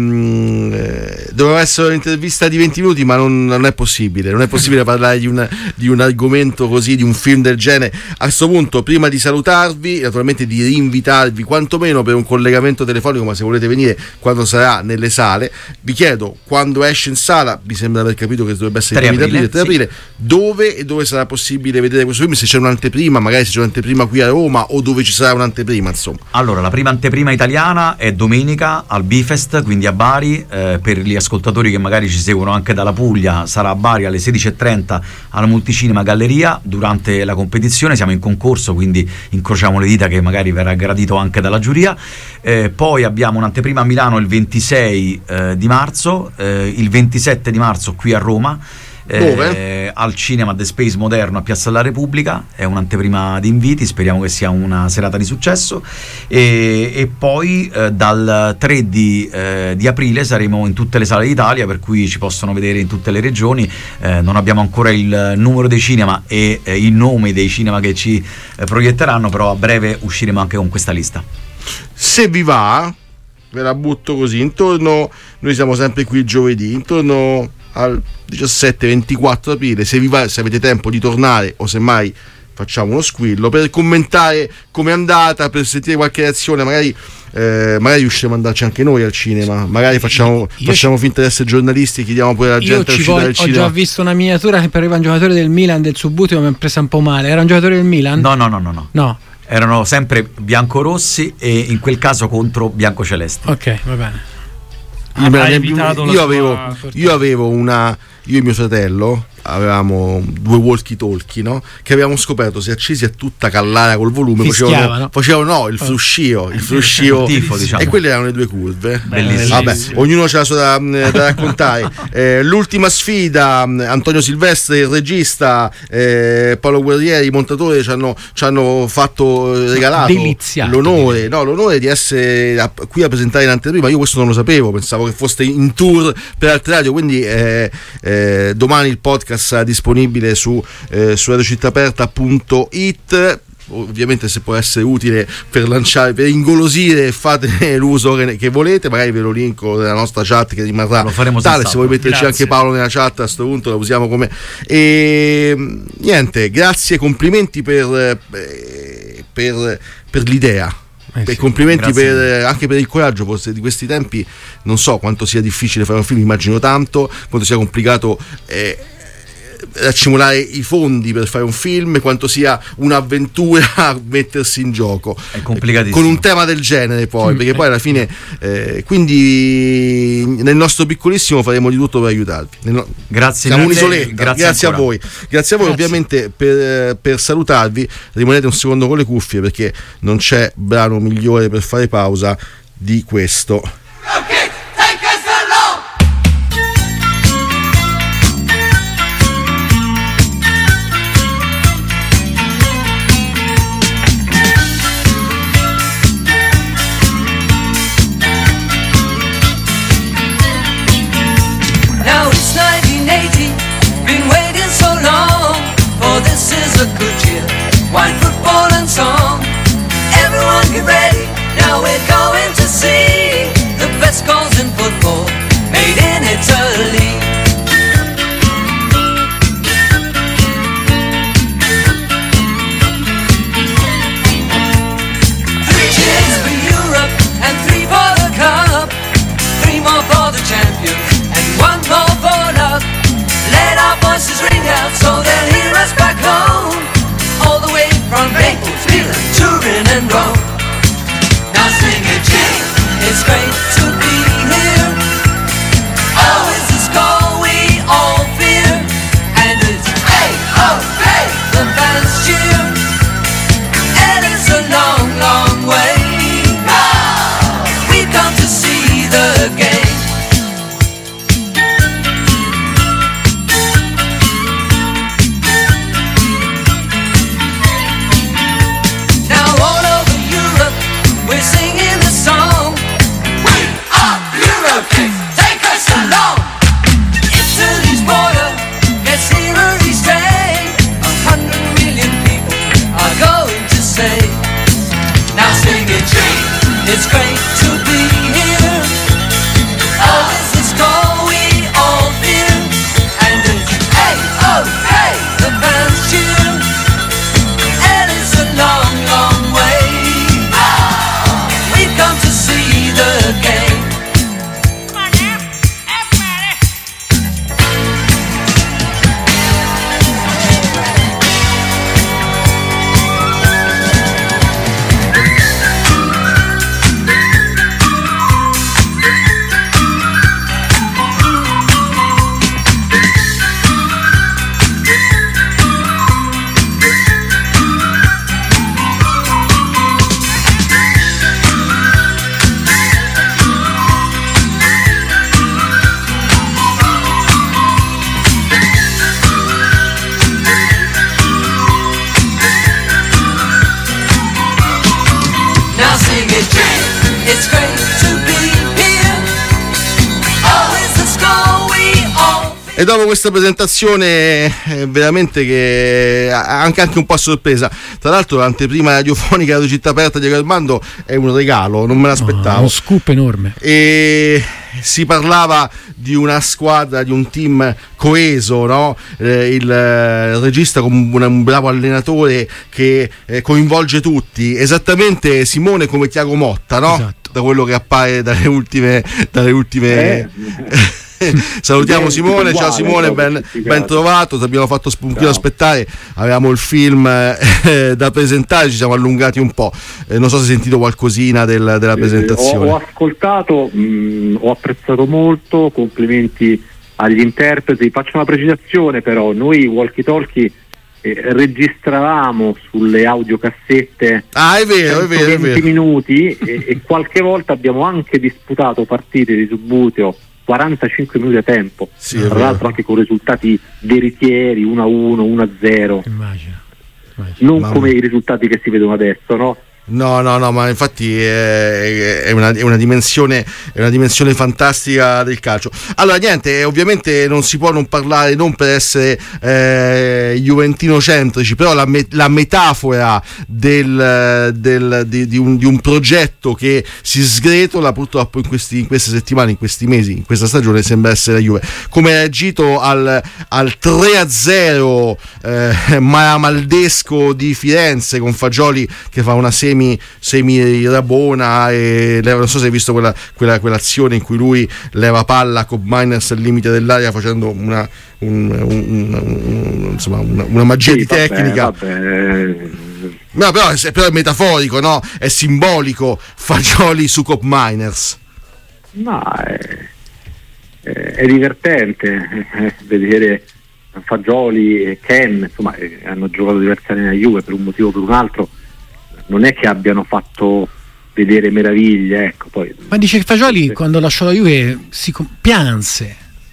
doveva essere un'intervista di 20 minuti, ma non è possibile. Non è possibile parlare di un argomento così, di un film del genere. A questo punto, prima di salutarvi, naturalmente di rinvitarvi quantomeno per un collegamento telefonico, ma se volete venire quando sarà nelle sale, vi chiedo quando esce in sala. Mi sembra aver capito che dovrebbe essere il 3 aprile. Dove sarà possibile vedere questo film? Se c'è un'anteprima, magari se c'è un'anteprima qui a Roma, o dove ci sarà un'anteprima, insomma. Allora, la prima anteprima italiana è domenica al Bifest, quindi a Bari. Per gli ascoltatori che magari ci seguono anche dalla Puglia, sarà a Bari alle 16:30 alla Multicinema Galleria. Durante la competizione siamo in concorso, quindi incrociamo le dita che magari verrà gradito anche dalla giuria. Poi abbiamo un'anteprima a Milano il 26 di marzo, il 27 di marzo qui a Roma. Al cinema The Space Moderno a Piazza della Repubblica. È un'anteprima di inviti, speriamo che sia una serata di successo, e poi dal 3 di aprile saremo in tutte le sale d'Italia, per cui ci possono vedere in tutte le regioni. Non abbiamo ancora il numero dei cinema e i nomi dei cinema che ci proietteranno, però a breve usciremo anche con questa lista. Se vi va, ve la butto così, intorno, noi siamo sempre qui il giovedì, intorno al 17-24 aprile, se vi va, se avete tempo di tornare, o semmai facciamo uno squillo per commentare com'è andata, per sentire qualche reazione, magari riusciremo ad andarci anche noi al cinema, magari facciamo finta di essere giornalisti e chiediamo pure alla gente a uscire dal cinema. Ho già visto una miniatura che pareva un giocatore del Milan del Subbuteo, mi ha presa un po' male. Era un giocatore del Milan? No. Erano sempre biancorossi e in quel caso contro biancocelesti. Ok, va bene. hai evitato io avevo io e mio fratello avevamo 2 walkie-talkie, no? Che avevamo scoperto, se accesi a tutta Callara col volume, facevano il fruscio, tifo, diciamo. E quelle erano le 2 curve. Bellissimo. Vabbè, ognuno c'ha la sua da raccontare. L'ultima sfida, Antonio Silvestri, il regista, Paolo Guerrieri, montatore, ci hanno fatto regalato l'onore di essere qui a presentare in anteprima. Io questo non lo sapevo, pensavo che foste in tour per altre radio, quindi domani il podcast disponibile su radiocittaaperta.it. Ovviamente, se può essere utile per lanciare, per ingolosire, fate l'uso che volete, magari ve lo linko nella nostra chat che rimarrà tale. Se vuoi metterci anche Paolo nella chat, a questo punto la usiamo come. E niente, grazie, complimenti per l'idea. Complimenti anche per il coraggio, forse di questi tempi. Non so quanto sia difficile fare un film, immagino tanto, quanto sia complicato accumulare i fondi per fare un film, quanto sia un'avventura mettersi in gioco. È complicatissimo. Con un tema del genere, poi, perché poi alla fine quindi nel nostro piccolissimo faremo di tutto per aiutarvi. Grazie, siamo un'isoletta. Grazie a voi. Ovviamente, per salutarvi, rimanete un secondo con le cuffie, perché non c'è brano migliore per fare pausa di questo. E dopo questa presentazione veramente che anche un po' a sorpresa, tra l'altro l'anteprima radiofonica Radio Città Aperta di Armando è un regalo, non me l'aspettavo. Uno scoop enorme. E si parlava di una squadra, di un team coeso, no? Il regista come un bravo allenatore che coinvolge tutti, esattamente Simone come Tiago Motta, no? Esatto. Da quello che appare dalle ultime Salutiamo Simone. Ciao Simone, ben trovato. Ti abbiamo fatto un pochino aspettare, avevamo il film da presentare, ci siamo allungati un po'. Non so se hai sentito qualcosina della presentazione. Ho ascoltato, ho apprezzato molto, complimenti agli interpreti. Faccio una precisazione però, noi walkie talkie registravamo sulle audiocassette è vero, 20 minuti e qualche volta abbiamo anche disputato partite di Subbuteo 45 minuti a tempo, tra l'altro anche con risultati veritieri, 1-1, 1-0. Non come i risultati che si vedono adesso, no? No, ma infatti è una dimensione fantastica del calcio. Allora niente, ovviamente non si può non parlare, non per essere juventino-centrici, però la metafora di un progetto che si sgretola purtroppo in queste settimane, in questi mesi, in questa stagione sembra essere la Juve. Come ha reagito al 3-0 maramaldesco di Firenze, con Fagioli che fa una semi rabona, e non so se hai visto quell'azione in cui lui leva palla a Cobb Miners al limite dell'area facendo una magia di tecnica. No, però è metaforico, no? È simbolico. Fagioli su Cobb Miners. No, è divertente vedere Fagioli e Ken, insomma, hanno giocato diversi anni a Juve per un motivo o per un altro. Non è che abbiano fatto vedere meraviglie, ecco. Poi, ma dice che Fagioli quando lasciò la Juve pianse.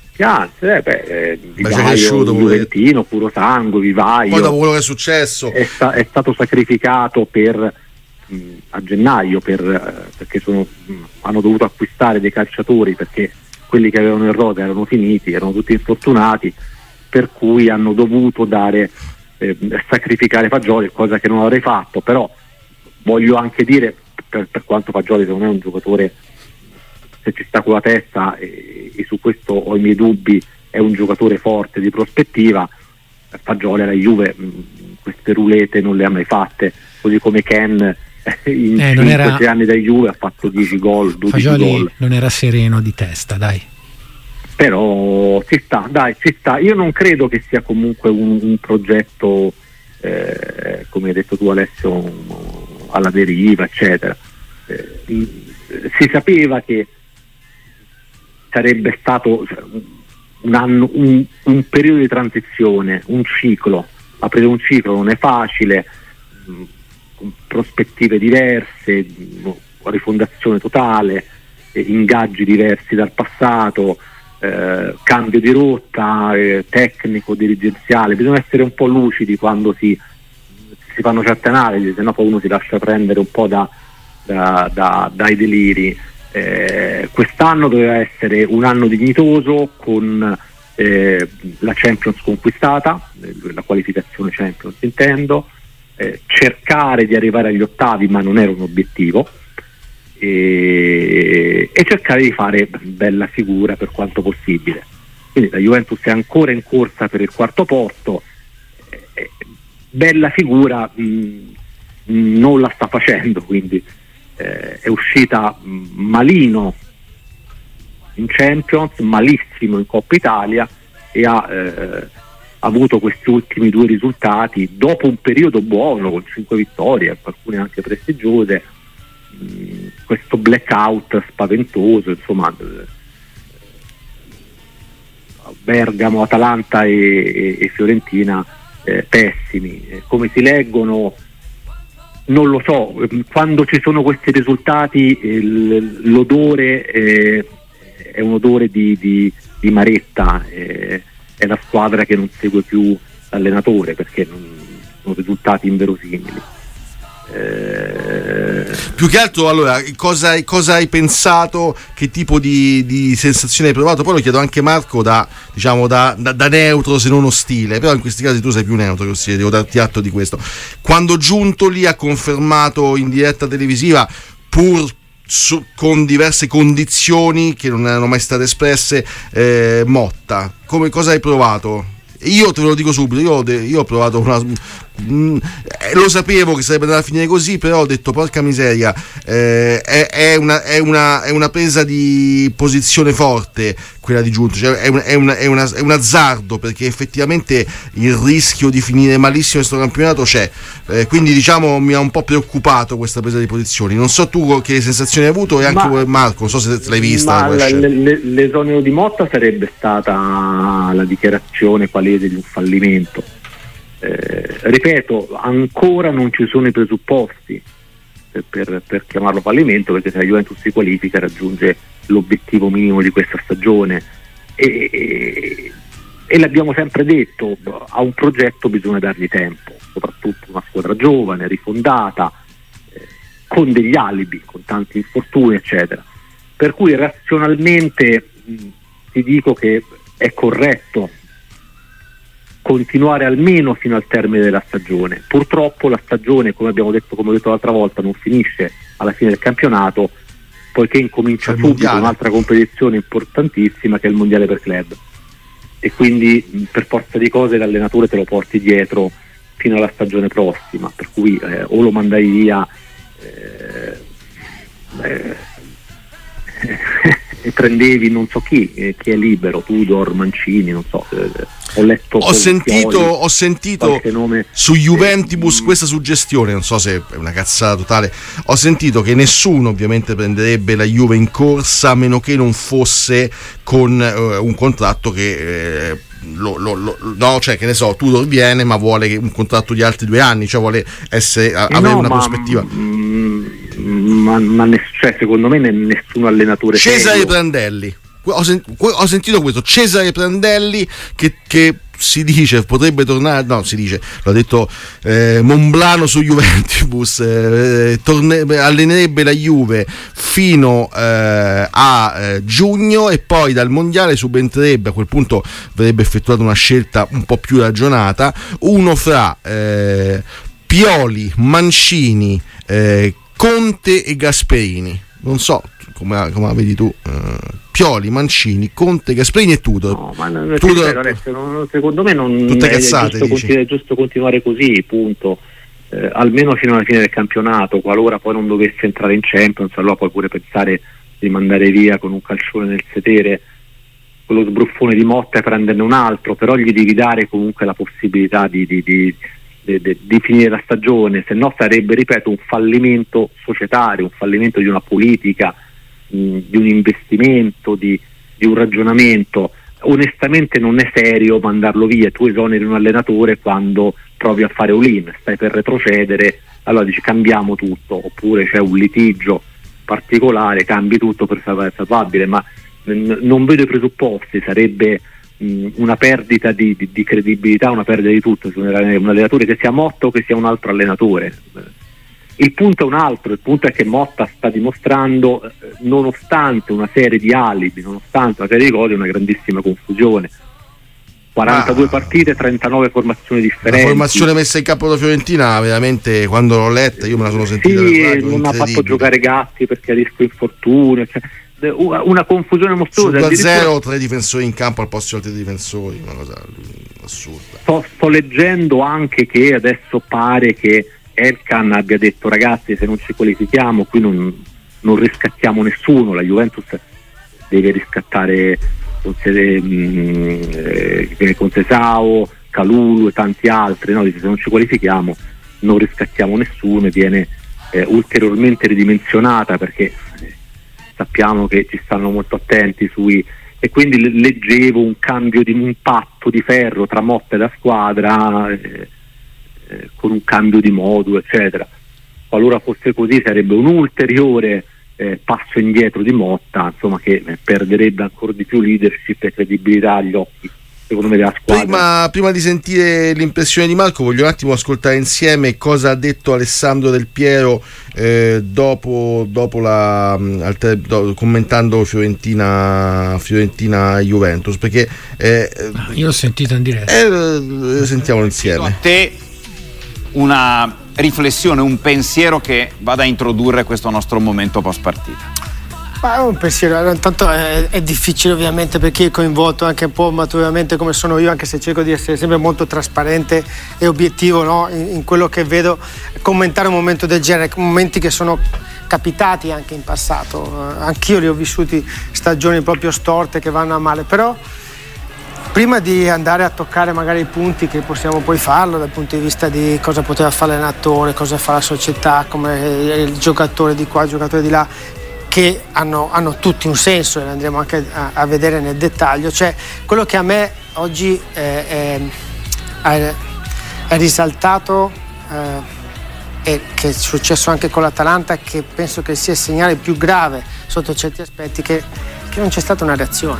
Vivaio, Juventino, puro sangue, Vivaio. Poi dopo quello che è successo è stato sacrificato a gennaio perché hanno dovuto acquistare dei calciatori, perché quelli che avevano in rosa erano finiti, erano tutti infortunati, per cui hanno dovuto sacrificare Fagioli, cosa che non avrei fatto. Però voglio anche dire, per quanto Fagioli non è un giocatore, se ci sta con la testa, e su questo ho i miei dubbi, è un giocatore forte di prospettiva, Fagioli alla Juve queste roulette non le ha mai fatte, così come Ken in 5 anni da Juve ha fatto 10 gol, 12 Fagioli gol. Non era sereno di testa, dai. Però ci sta. Io non credo che sia comunque un progetto, come hai detto tu Alessio, alla deriva, eccetera. Si sapeva che sarebbe stato un anno, un periodo di transizione, un ciclo. Aprire un ciclo non è facile, con prospettive diverse, rifondazione totale, ingaggi diversi dal passato, cambio di rotta, tecnico, dirigenziale. Bisogna essere un po' lucidi quando si fanno certe analisi, se no poi uno si lascia prendere un po' dai deliri. Quest'anno doveva essere un anno dignitoso, con la Champions conquistata, la qualificazione Champions intendo, cercare di arrivare agli ottavi, ma non era un obiettivo, e cercare di fare bella figura per quanto possibile. Quindi la Juventus è ancora in corsa per il quarto posto, bella figura non la sta facendo, quindi è uscita malino in Champions, malissimo in Coppa Italia, e ha avuto questi ultimi 2 risultati dopo un periodo buono con 5 vittorie, alcune anche prestigiose. Questo blackout spaventoso, insomma, Bergamo, Atalanta e Fiorentina pessimi. Come si leggono non lo so. Quando ci sono questi risultati l'odore è un odore di maretta, è la squadra che non segue più l'allenatore, perché sono risultati inverosimili. Più che altro, allora, cosa hai pensato, che tipo di sensazione hai provato? Poi lo chiedo anche Marco da neutro, se non ostile, però in questi casi tu sei più neutro, così devo darti atto di questo. Quando Giuntoli ha confermato in diretta televisiva, pur con diverse condizioni che non erano mai state espresse, Motta, cosa hai provato? Io te lo dico subito, io ho provato lo sapevo che sarebbe andata a finire così, però ho detto porca miseria, è una presa di posizione forte quella di Giunto, cioè è un azzardo, perché effettivamente il rischio di finire malissimo questo campionato c'è, quindi diciamo mi ha un po' preoccupato questa presa di posizioni. Non so tu che sensazioni hai avuto, e anche Marco, non so se l'hai vista. L'esonero di Motta sarebbe stata la dichiarazione palese di un fallimento. Ripeto, ancora non ci sono i presupposti per chiamarlo fallimento, perché se la Juventus si qualifica raggiunge l'obiettivo minimo di questa stagione e l'abbiamo sempre detto, a un progetto bisogna dargli tempo, soprattutto una squadra giovane, rifondata, con degli alibi, con tanti infortuni eccetera, per cui razionalmente ti dico che è corretto continuare almeno fino al termine della stagione. Purtroppo la stagione, come ho detto l'altra volta, non finisce alla fine del campionato, poiché incomincia subito un'altra competizione importantissima che è il mondiale per club, e quindi per forza di cose l'allenatore te lo porti dietro fino alla stagione prossima, per cui o lo mandai via e prendevi non so chi è libero, Tudor, Mancini, non so, ho sentito su Juventibus questa suggestione, non so se è una cazzata totale, ho sentito che nessuno ovviamente prenderebbe la Juve in corsa a meno che non fosse con un contratto che no, cioè che ne so, Tudor viene ma vuole un contratto di altri 2 anni, cioè vuole avere una prospettiva. Cioè, secondo me nessun allenatore Cesare Prandelli, ho sentito questo Cesare Prandelli che si dice potrebbe tornare, no, si dice, l'ha detto Monblano su Juventibus, allenerebbe la Juve fino a giugno e poi dal mondiale subentrerebbe, a quel punto verrebbe effettuata una scelta un po' più ragionata, uno fra Pioli, Mancini, Conte e Gasperini. Non so come la vedi tu, Pioli, Mancini, Conte, Gasperini e Tudor. No, ma secondo me non tutte cazzate, è giusto continuare così, punto. Almeno fino alla fine del campionato, qualora poi non dovesse entrare in Champions, allora puoi pure pensare di mandare via con un calcione nel sedere quello sbruffone di Motta e prenderne un altro, però gli devi dare comunque la possibilità di finire la stagione, se no sarebbe, ripeto, un fallimento societario, un fallimento di una politica, di un investimento, di un ragionamento. Onestamente non è serio mandarlo via, tu esoneri un allenatore quando provi a fare all-in, stai per retrocedere, allora dici cambiamo tutto, oppure c'è un litigio particolare, cambi tutto per salvabile, ma non vedo i presupposti, sarebbe una perdita di credibilità, una perdita di tutto, un allenatore che sia Motta o che sia un altro allenatore. Il punto è un altro, il punto è che Motta sta dimostrando, nonostante una serie di alibi, nonostante una serie di cose, una grandissima confusione. 42 partite, 39 formazioni differenti. La formazione messa in campo da Fiorentina, veramente, quando l'ho letta, io me la sono sentita. Sì, non ha fatto giocare Gatti perché ha rischio infortunio, cioè, una confusione mostruosa. 2-0, 3 difensori in campo al posto di altri difensori, una cosa assurda. Sto leggendo anche che adesso pare che Elkan abbia detto ragazzi, se non ci qualifichiamo qui non riscattiamo nessuno, la Juventus deve riscattare con Sesao, Calulu e tanti altri, no? Se non ci qualifichiamo non riscattiamo nessuno e viene ulteriormente ridimensionata, perché sappiamo che ci stanno molto attenti e quindi leggevo un patto di ferro tra Motta e la squadra, con un cambio di modulo eccetera. Qualora fosse così sarebbe un ulteriore passo indietro di Motta, insomma, che perderebbe ancora di più leadership e credibilità agli occhi, secondo me, della squadra. Prima di sentire l'impressione di Marco, voglio un attimo ascoltare insieme cosa ha detto Alessandro Del Piero dopo commentando Fiorentina Juventus, perché io l'ho sentito in diretta. Sentiamolo insieme. A te una riflessione, un pensiero che vada a introdurre questo nostro momento post partita. Ma è un pensiero, intanto è difficile ovviamente per chi è coinvolto anche un po' maturamente come sono io, anche se cerco di essere sempre molto trasparente e obiettivo, no? in quello che vedo, commentare un momento del genere, momenti che sono capitati anche in passato, anch'io li ho vissuti, stagioni proprio storte che vanno a male, però prima di andare a toccare magari i punti che possiamo poi farlo dal punto di vista di cosa poteva fare l'allenatore, cosa fa la società, come il giocatore di qua, il giocatore di là, che hanno tutti un senso e andremo anche a vedere nel dettaglio. Cioè, quello che a me oggi è risaltato e che è successo anche con l'Atalanta, che penso che sia il segnale più grave sotto certi aspetti, che non c'è stata una reazione.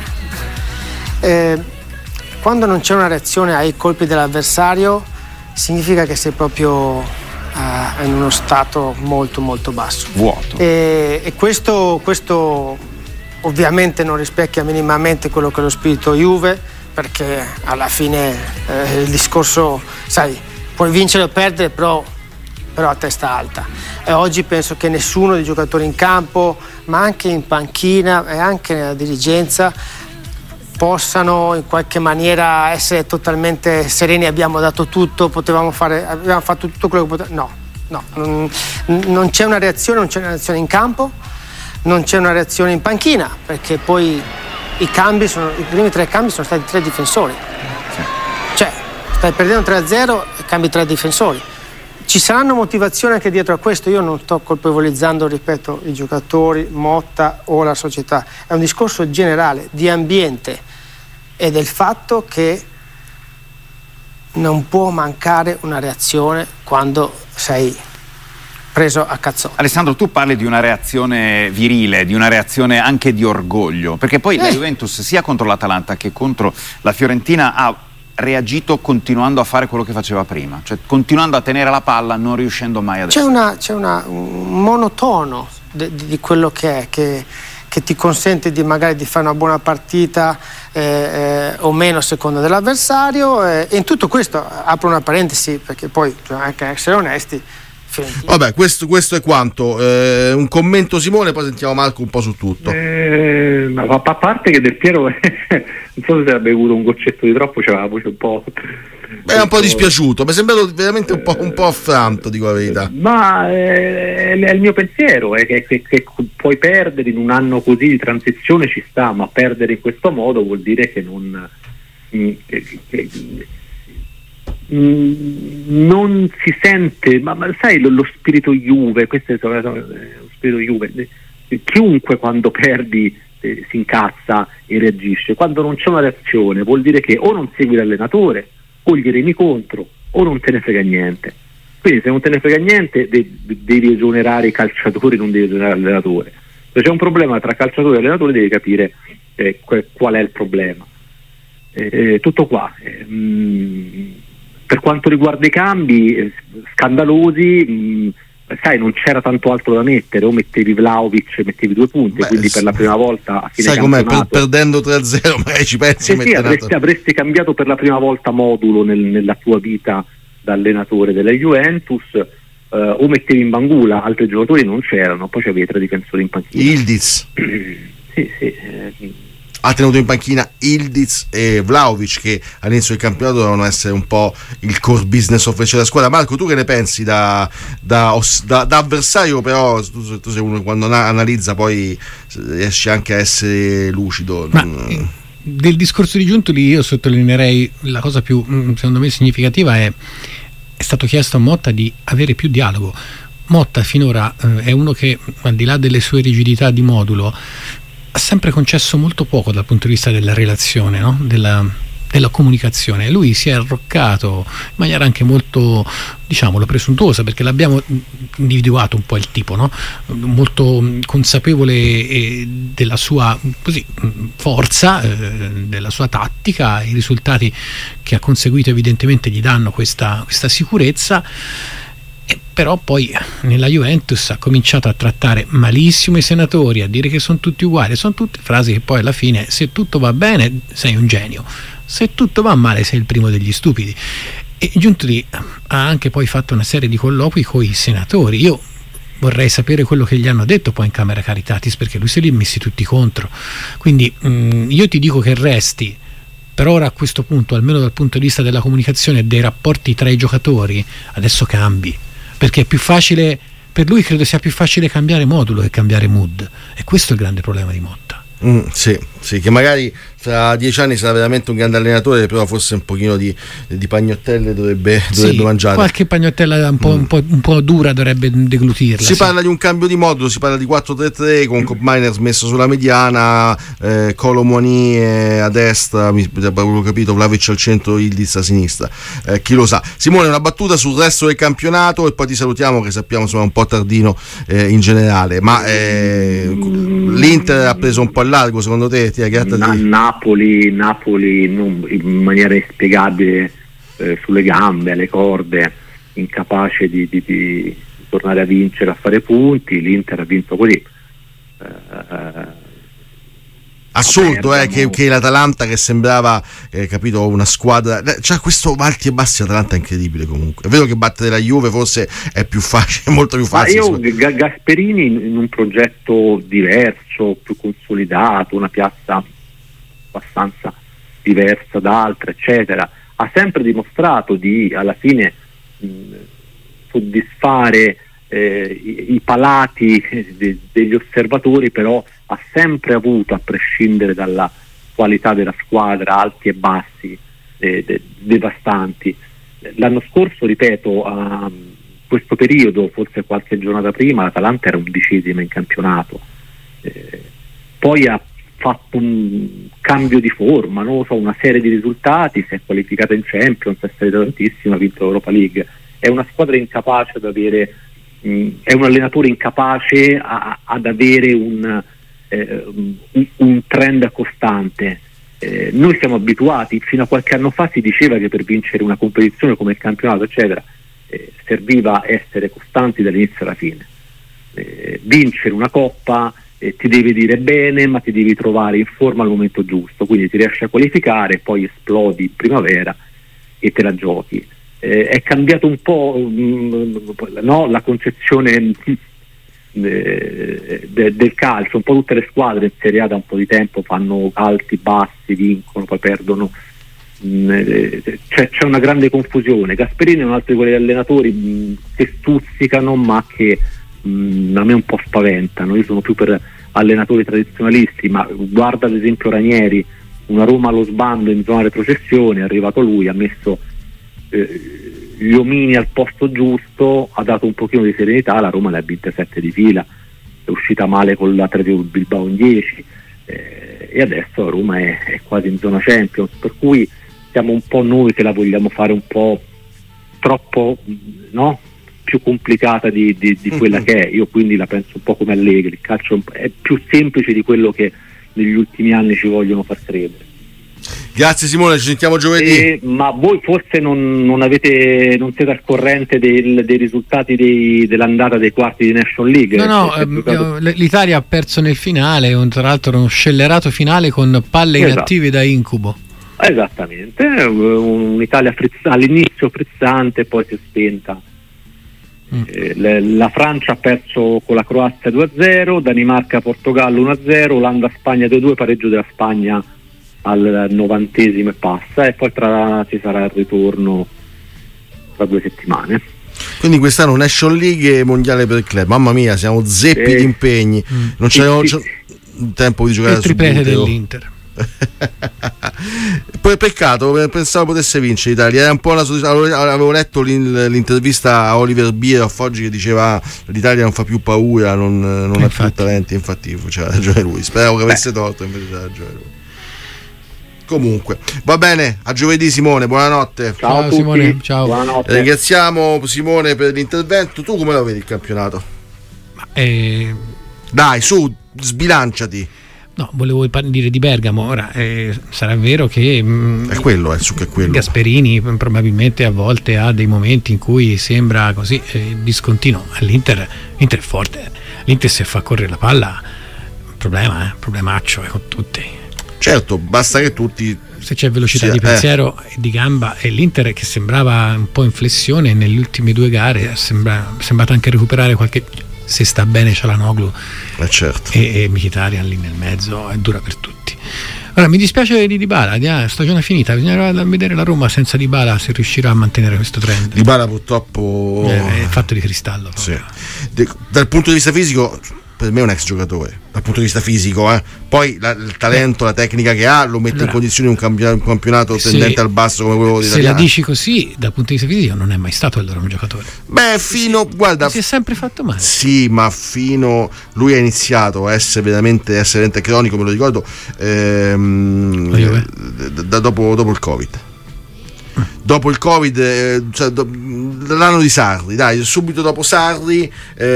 Quando non c'è una reazione ai colpi dell'avversario significa che sei proprio in uno stato molto molto basso, vuoto, e questo ovviamente non rispecchia minimamente quello che è lo spirito Juve, perché alla fine il discorso, sai, puoi vincere o perdere, però a testa alta, e oggi penso che nessuno dei giocatori in campo, ma anche in panchina e anche nella dirigenza, possano in qualche maniera essere totalmente sereni. Abbiamo dato tutto, abbiamo fatto tutto quello che potevamo. No, non c'è una reazione, non c'è una reazione in campo, non c'è una reazione in panchina, perché poi i primi 3 cambi sono stati 3 difensori. Cioè, stai perdendo 3-0 e cambi 3 difensori. Ci saranno motivazioni anche dietro a questo, io non sto colpevolizzando, ripeto, i giocatori, Motta o la società, è un discorso generale di ambiente e del fatto che non può mancare una reazione quando sei preso a cazzotti. Alessandro, tu parli di una reazione virile, di una reazione anche di orgoglio, perché poi la Juventus sia contro l'Atalanta che contro la Fiorentina ha reagito continuando a fare quello che faceva prima, cioè continuando a tenere la palla, non riuscendo mai a destra. C'è un monotono di quello che è, che ti consente di magari di fare una buona partita o meno a seconda dell'avversario, e in tutto questo apro una parentesi, perché poi anche essere onesti, vabbè, questo è quanto. Un commento, Simone, poi sentiamo Marco un po' su tutto. Ma a parte che Del Piero non so se ha bevuto un goccetto di troppo, c'era la voce un po'. È un po' dispiaciuto, mi è sembrato veramente un po' affranto, dico la verità. Ma è il mio pensiero, è che puoi perdere in un anno così di transizione, ci sta, ma perdere in questo modo vuol dire che non si sente, ma sai, lo spirito Juve, questo è lo spirito Juve. Chiunque quando perdi si incazza e reagisce. Quando non c'è una reazione vuol dire che o non segui l'allenatore, o gli remi contro, o non te ne frega niente. Quindi se non te ne frega niente devi esonerare i calciatori, non devi esonerare l'allenatore. Se c'è un problema tra calciatore e allenatore devi capire qual è il problema. Tutto qua. Per quanto riguarda i cambi scandalosi, sai, non c'era tanto altro da mettere, o mettevi Vlahovic e mettevi 2 punti. Quindi per la prima volta a fine campionato, sai com'è, perdendo 3-0 magari ci pensi, avresti cambiato per la prima volta modulo nella tua vita da allenatore della Juventus, o mettevi in Bangula, altri giocatori non c'erano, poi c'avevi 3 difensori in panchina. Ildiz ha tenuto in panchina Ildiz e Vlahovic, che all'inizio del campionato dovevano essere un po' il core business offensivo della squadra. Marco, tu che ne pensi da avversario? Però tu sei uno che quando analizza poi riesci anche a essere lucido. Del discorso di Giuntoli io sottolineerei la cosa più, secondo me, significativa è stato chiesto a Motta di avere più dialogo. Motta finora è uno che, al di là delle sue rigidità di modulo, ha sempre concesso molto poco dal punto di vista della relazione, no? della comunicazione. Lui si è arroccato in maniera anche molto, diciamolo, presuntuosa, perché l'abbiamo individuato un po' il tipo, no? Molto consapevole della sua forza, della sua tattica. I risultati che ha conseguito evidentemente gli danno questa sicurezza. Però poi nella Juventus ha cominciato a trattare malissimo i senatori, a dire che sono tutti uguali. Sono tutte frasi che poi alla fine, se tutto va bene sei un genio, se tutto va male sei il primo degli stupidi. E Giuntoli ha anche poi fatto una serie di colloqui con i senatori. Io vorrei sapere quello che gli hanno detto poi in Camera Caritatis, perché lui se li ha messi tutti contro. Quindi io ti dico che resti per ora a questo punto, almeno dal punto di vista della comunicazione e dei rapporti tra i giocatori, adesso cambi, perché è più facile per lui, credo sia più facile cambiare modulo che cambiare mood, e questo è il grande problema di Motta. Sì, che magari tra 10 anni sarà veramente un grande allenatore, però forse un pochino di pagnottelle dovrebbe mangiare. Qualche pagnottella un po' dura dovrebbe deglutirla. Si parla di un cambio di modulo, si parla di 4-3-3 con Kopp Miners messo sulla mediana, Kolo Muani a destra, avevo capito, Vlahovic al centro, Ildiz a sinistra, chi lo sa. Simone, una battuta sul resto del campionato e poi ti salutiamo, che sappiamo insomma un po' tardino in generale, ma l'Inter ha preso un po' al largo secondo te? Napoli in maniera inspiegabile, sulle gambe, alle corde, incapace di tornare a vincere, a fare punti. L'Inter ha vinto così. Assurdo, che l'Atalanta, che sembrava capito, una squadra, c'ha questo alti e bassi. Atalanta è incredibile comunque. È vero che battere la Juve forse è più facile, molto più facile. Gasperini in un progetto diverso, più consolidato, una piazza abbastanza diversa da altre, eccetera, ha sempre dimostrato di alla fine soddisfare i palati degli osservatori, però ha sempre avuto, a prescindere dalla qualità della squadra, alti e bassi devastanti. L'anno scorso, ripeto, a questo periodo, forse qualche giornata prima, l'Atalanta era 11ª in campionato, poi ha fatto un cambio di forma, non lo so, una serie di risultati, si è qualificata in Champions, è salita tantissimo, ha vinto l'Europa League. È una squadra incapace ad avere, è un allenatore incapace ad avere un trend costante. Noi siamo abituati, fino a qualche anno fa si diceva che per vincere una competizione come il campionato, eccetera, serviva essere costanti dall'inizio alla fine. Vincere una coppa, ti devi dire bene, ma ti devi trovare in forma al momento giusto, quindi ti riesci a qualificare, poi esplodi in primavera e te la giochi. È cambiato un po' la concezione del calcio. Un po' tutte le squadre in Serie A da un po' di tempo fanno alti, bassi, vincono, poi perdono. C'è una grande confusione. Gasperini è un altro di quegli allenatori che stuzzicano, ma che a me un po' spaventano. Io sono più per allenatori tradizionalisti, ma guarda ad esempio Ranieri, una Roma allo sbando in zona retrocessione, è arrivato lui, ha messo gli omini al posto giusto, ha dato un pochino di serenità, la Roma ne ha vinte 7 di fila, è uscita male con l'Atletico Bilbao in 10, e adesso la Roma è quasi in zona Champions, per cui siamo un po' noi che la vogliamo fare un po' troppo, no? Più complicata di quella che è. Io quindi la penso un po' come Allegri, il calcio è più semplice di quello che negli ultimi anni ci vogliono far credere. Grazie Simone, ci sentiamo giovedì. Ma voi forse non siete al corrente dei risultati dell'andata dei quarti di National League? No, l'Italia ha perso nel finale, tra l'altro uno scellerato finale con palle inattive da incubo. Esattamente, un'Italia all'inizio frizzante, poi si è spenta. La Francia ha perso con la Croazia 2-0, Danimarca-Portogallo 1-0, Olanda-Spagna 2-2, pareggio della Spagna al 90° e passa, e poi ci sarà il ritorno tra 2 settimane. Quindi quest'anno National League e Mondiale per il club, mamma mia, siamo zeppi di impegni, non c'avevamo tempo di giocare il triplete dell'Inter. Poi peccato, pensavo potesse vincere l'Italia. Era un po' avevo letto l'intervista a Oliver Bierhoff oggi che diceva l'Italia non fa più paura, non ha più talenti, infatti c'era ragione lui, speravo che avesse torto, invece c'era ragione lui. Comunque va bene, a giovedì Simone, buonanotte. Ciao a tutti. Simone, ciao. Buonanotte. Ringraziamo Simone per l'intervento. Tu come lo vedi il campionato? Dai, su, sbilanciati. No, volevo dire di Bergamo. Ora sarà vero che è quello, su che è quello. Gasperini probabilmente a volte ha dei momenti in cui sembra così discontinuo. L'Inter è forte. L'Inter, se fa correre la palla, problemaccio con tutti. Certo, basta che tutti, se c'è velocità di pensiero e di gamba, e l'Inter che sembrava un po' in flessione nelle ultime 2 gare, è sembrata anche recuperare qualche se sta bene Çalhanoğlu certo. e Mkhitaryan lì nel mezzo è dura per tutti. Ora mi dispiace di Dybala, stagione finita, bisognerà vedere la Roma senza Dybala se riuscirà a mantenere questo trend. Dybala purtroppo è fatto di cristallo. Sì. Dal punto di vista fisico per me è un ex giocatore, dal punto di vista fisico, poi il talento, la tecnica che ha lo mette in condizioni un campionato tendente al basso come quello di Italiano. Se la dici così, dal punto di vista fisico non è mai stato il loro un giocatore. Guarda, si è sempre fatto male. Sì, ma lui ha iniziato a essere veramente cronico, me lo ricordo, dopo il Covid. Dopo il Covid, l'anno di Sarri, subito dopo Sarri, lui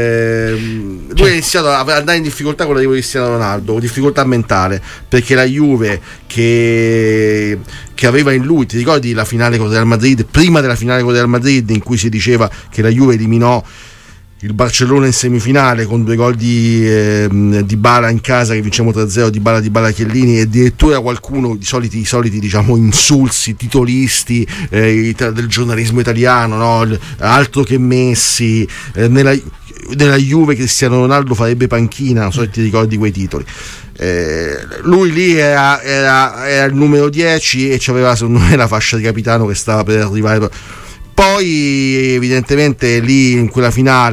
ha iniziato ad andare in difficoltà con l'arrivo di Cristiano Ronaldo, difficoltà mentale, perché la Juve che aveva in lui, ti ricordi la finale con Real Madrid, prima della finale con Real Madrid, in cui si diceva che la Juve eliminò il Barcellona in semifinale con 2 gol di Dybala in casa che vinciamo 3-0, Dybala Chiellini, e addirittura qualcuno, i soliti diciamo insulsi titolisti del giornalismo italiano, no? Altro che Messi, nella Juve Cristiano Ronaldo farebbe panchina, non so se ti ricordi quei titoli. Lui lì era il numero 10 e aveva secondo me la fascia di capitano che stava per arrivare. Poi evidentemente lì in quella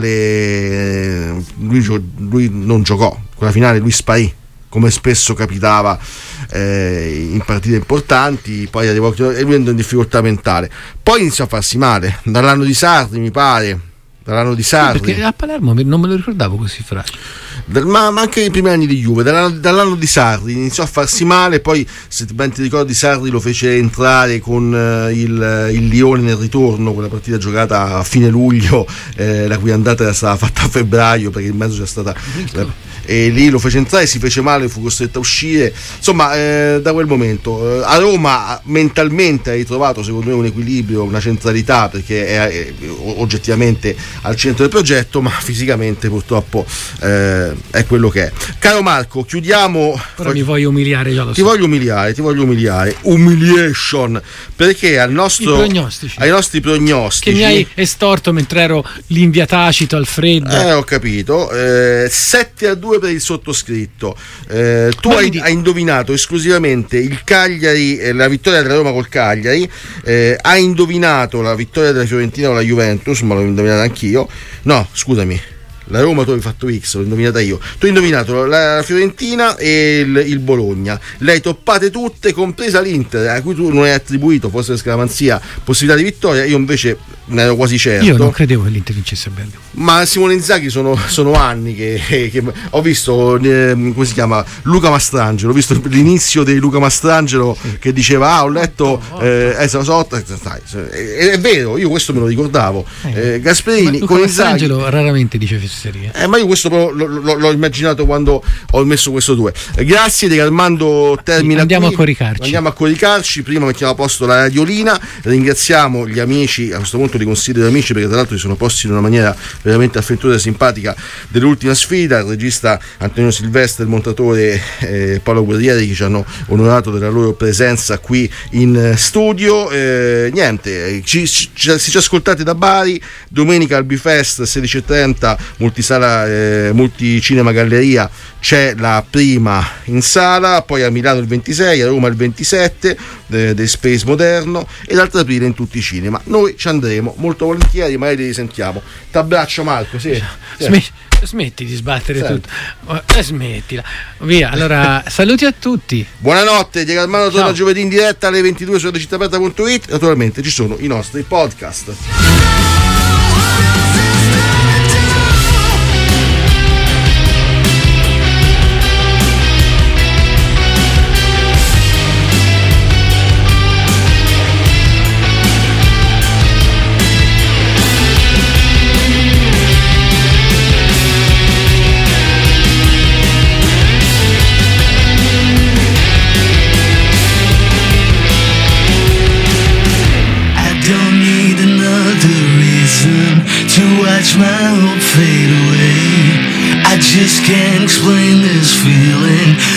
finale lui non giocò, quella finale lui sparì, come spesso capitava in partite importanti, poi arrivò e lui andò in difficoltà mentale, poi iniziò a farsi male dall'anno di Sarri, mi pare. Perché a Palermo non me lo ricordavo così fragile. Ma anche nei primi anni di Juve, dall'anno di Sarri iniziò a farsi male, poi se ben ti ricordi Sarri lo fece entrare con il Lione nel ritorno, quella partita giocata a fine luglio, la cui andata era stata fatta a febbraio perché in mezzo c'è stata e lì lo fece entrare, si fece male, fu costretto a uscire, insomma da quel momento a Roma mentalmente ha ritrovato secondo me un equilibrio, una centralità, perché è oggettivamente al centro del progetto, ma fisicamente purtroppo è quello che è. Caro Marco, chiudiamo. Ora mi voglio umiliare, già lo so. Ti voglio umiliare, humiliation, perché ai nostri prognostici che mi hai estorto mentre ero lì in via Tacito al freddo. Ho capito. 7-2 per il sottoscritto. Tu hai indovinato esclusivamente il Cagliari, la vittoria della Roma col Cagliari, hai indovinato la vittoria della Fiorentina con la Juventus, ma l'ho indovinata anch'io. No, scusami, la Roma tu hai fatto X, l'ho indovinata io. Tu hai indovinato la Fiorentina e il Bologna, le hai toppate tutte, compresa l'Inter, a cui tu non hai attribuito, forse per scaramanzia, possibilità di vittoria. Io invece ne ero quasi certo. Io non credevo che l'Inter vincesse bene. Ma Simone Inzaghi sono anni che ho visto, come si chiama, Luca Mastrangelo, ho visto l'inizio di Luca Mastrangelo che diceva ho letto è vero, io questo me lo ricordavo. Gasperini Luca con Mastrangelo Inzaghi raramente dice fesserie. Ma io questo però l'ho immaginato quando ho messo questo 2. Grazie di Armando, termina andiamo qui. Andiamo a coricarci, prima mettiamo a posto la radiolina, ringraziamo gli amici, a questo punto li considero amici perché tra l'altro si sono posti in una maniera veramente affettuosa e simpatica dell'ultima sfida, il regista Antonio Silvestre, il montatore Paolo Guerrieri, che ci hanno onorato della loro presenza qui in studio. Niente, ci ascoltate da Bari, domenica al Bifest 16:30, multisala, multicinema galleria, c'è la prima in sala, poi a Milano il 26, a Roma il 27 del Space Moderno, e l'8 aprile in tutti i cinema. Noi ci andremo molto volentieri, magari li risentiamo. T'abbraccio Marco, sì. Smetti di sbattere tutto, smettila, via. Allora saluti a tutti, buonanotte. Diego Armando torna giovedì in diretta alle 22 su radiocittaaperta.it. Naturalmente ci sono i nostri podcast. Watch my hope fade away. I just can't explain this feeling.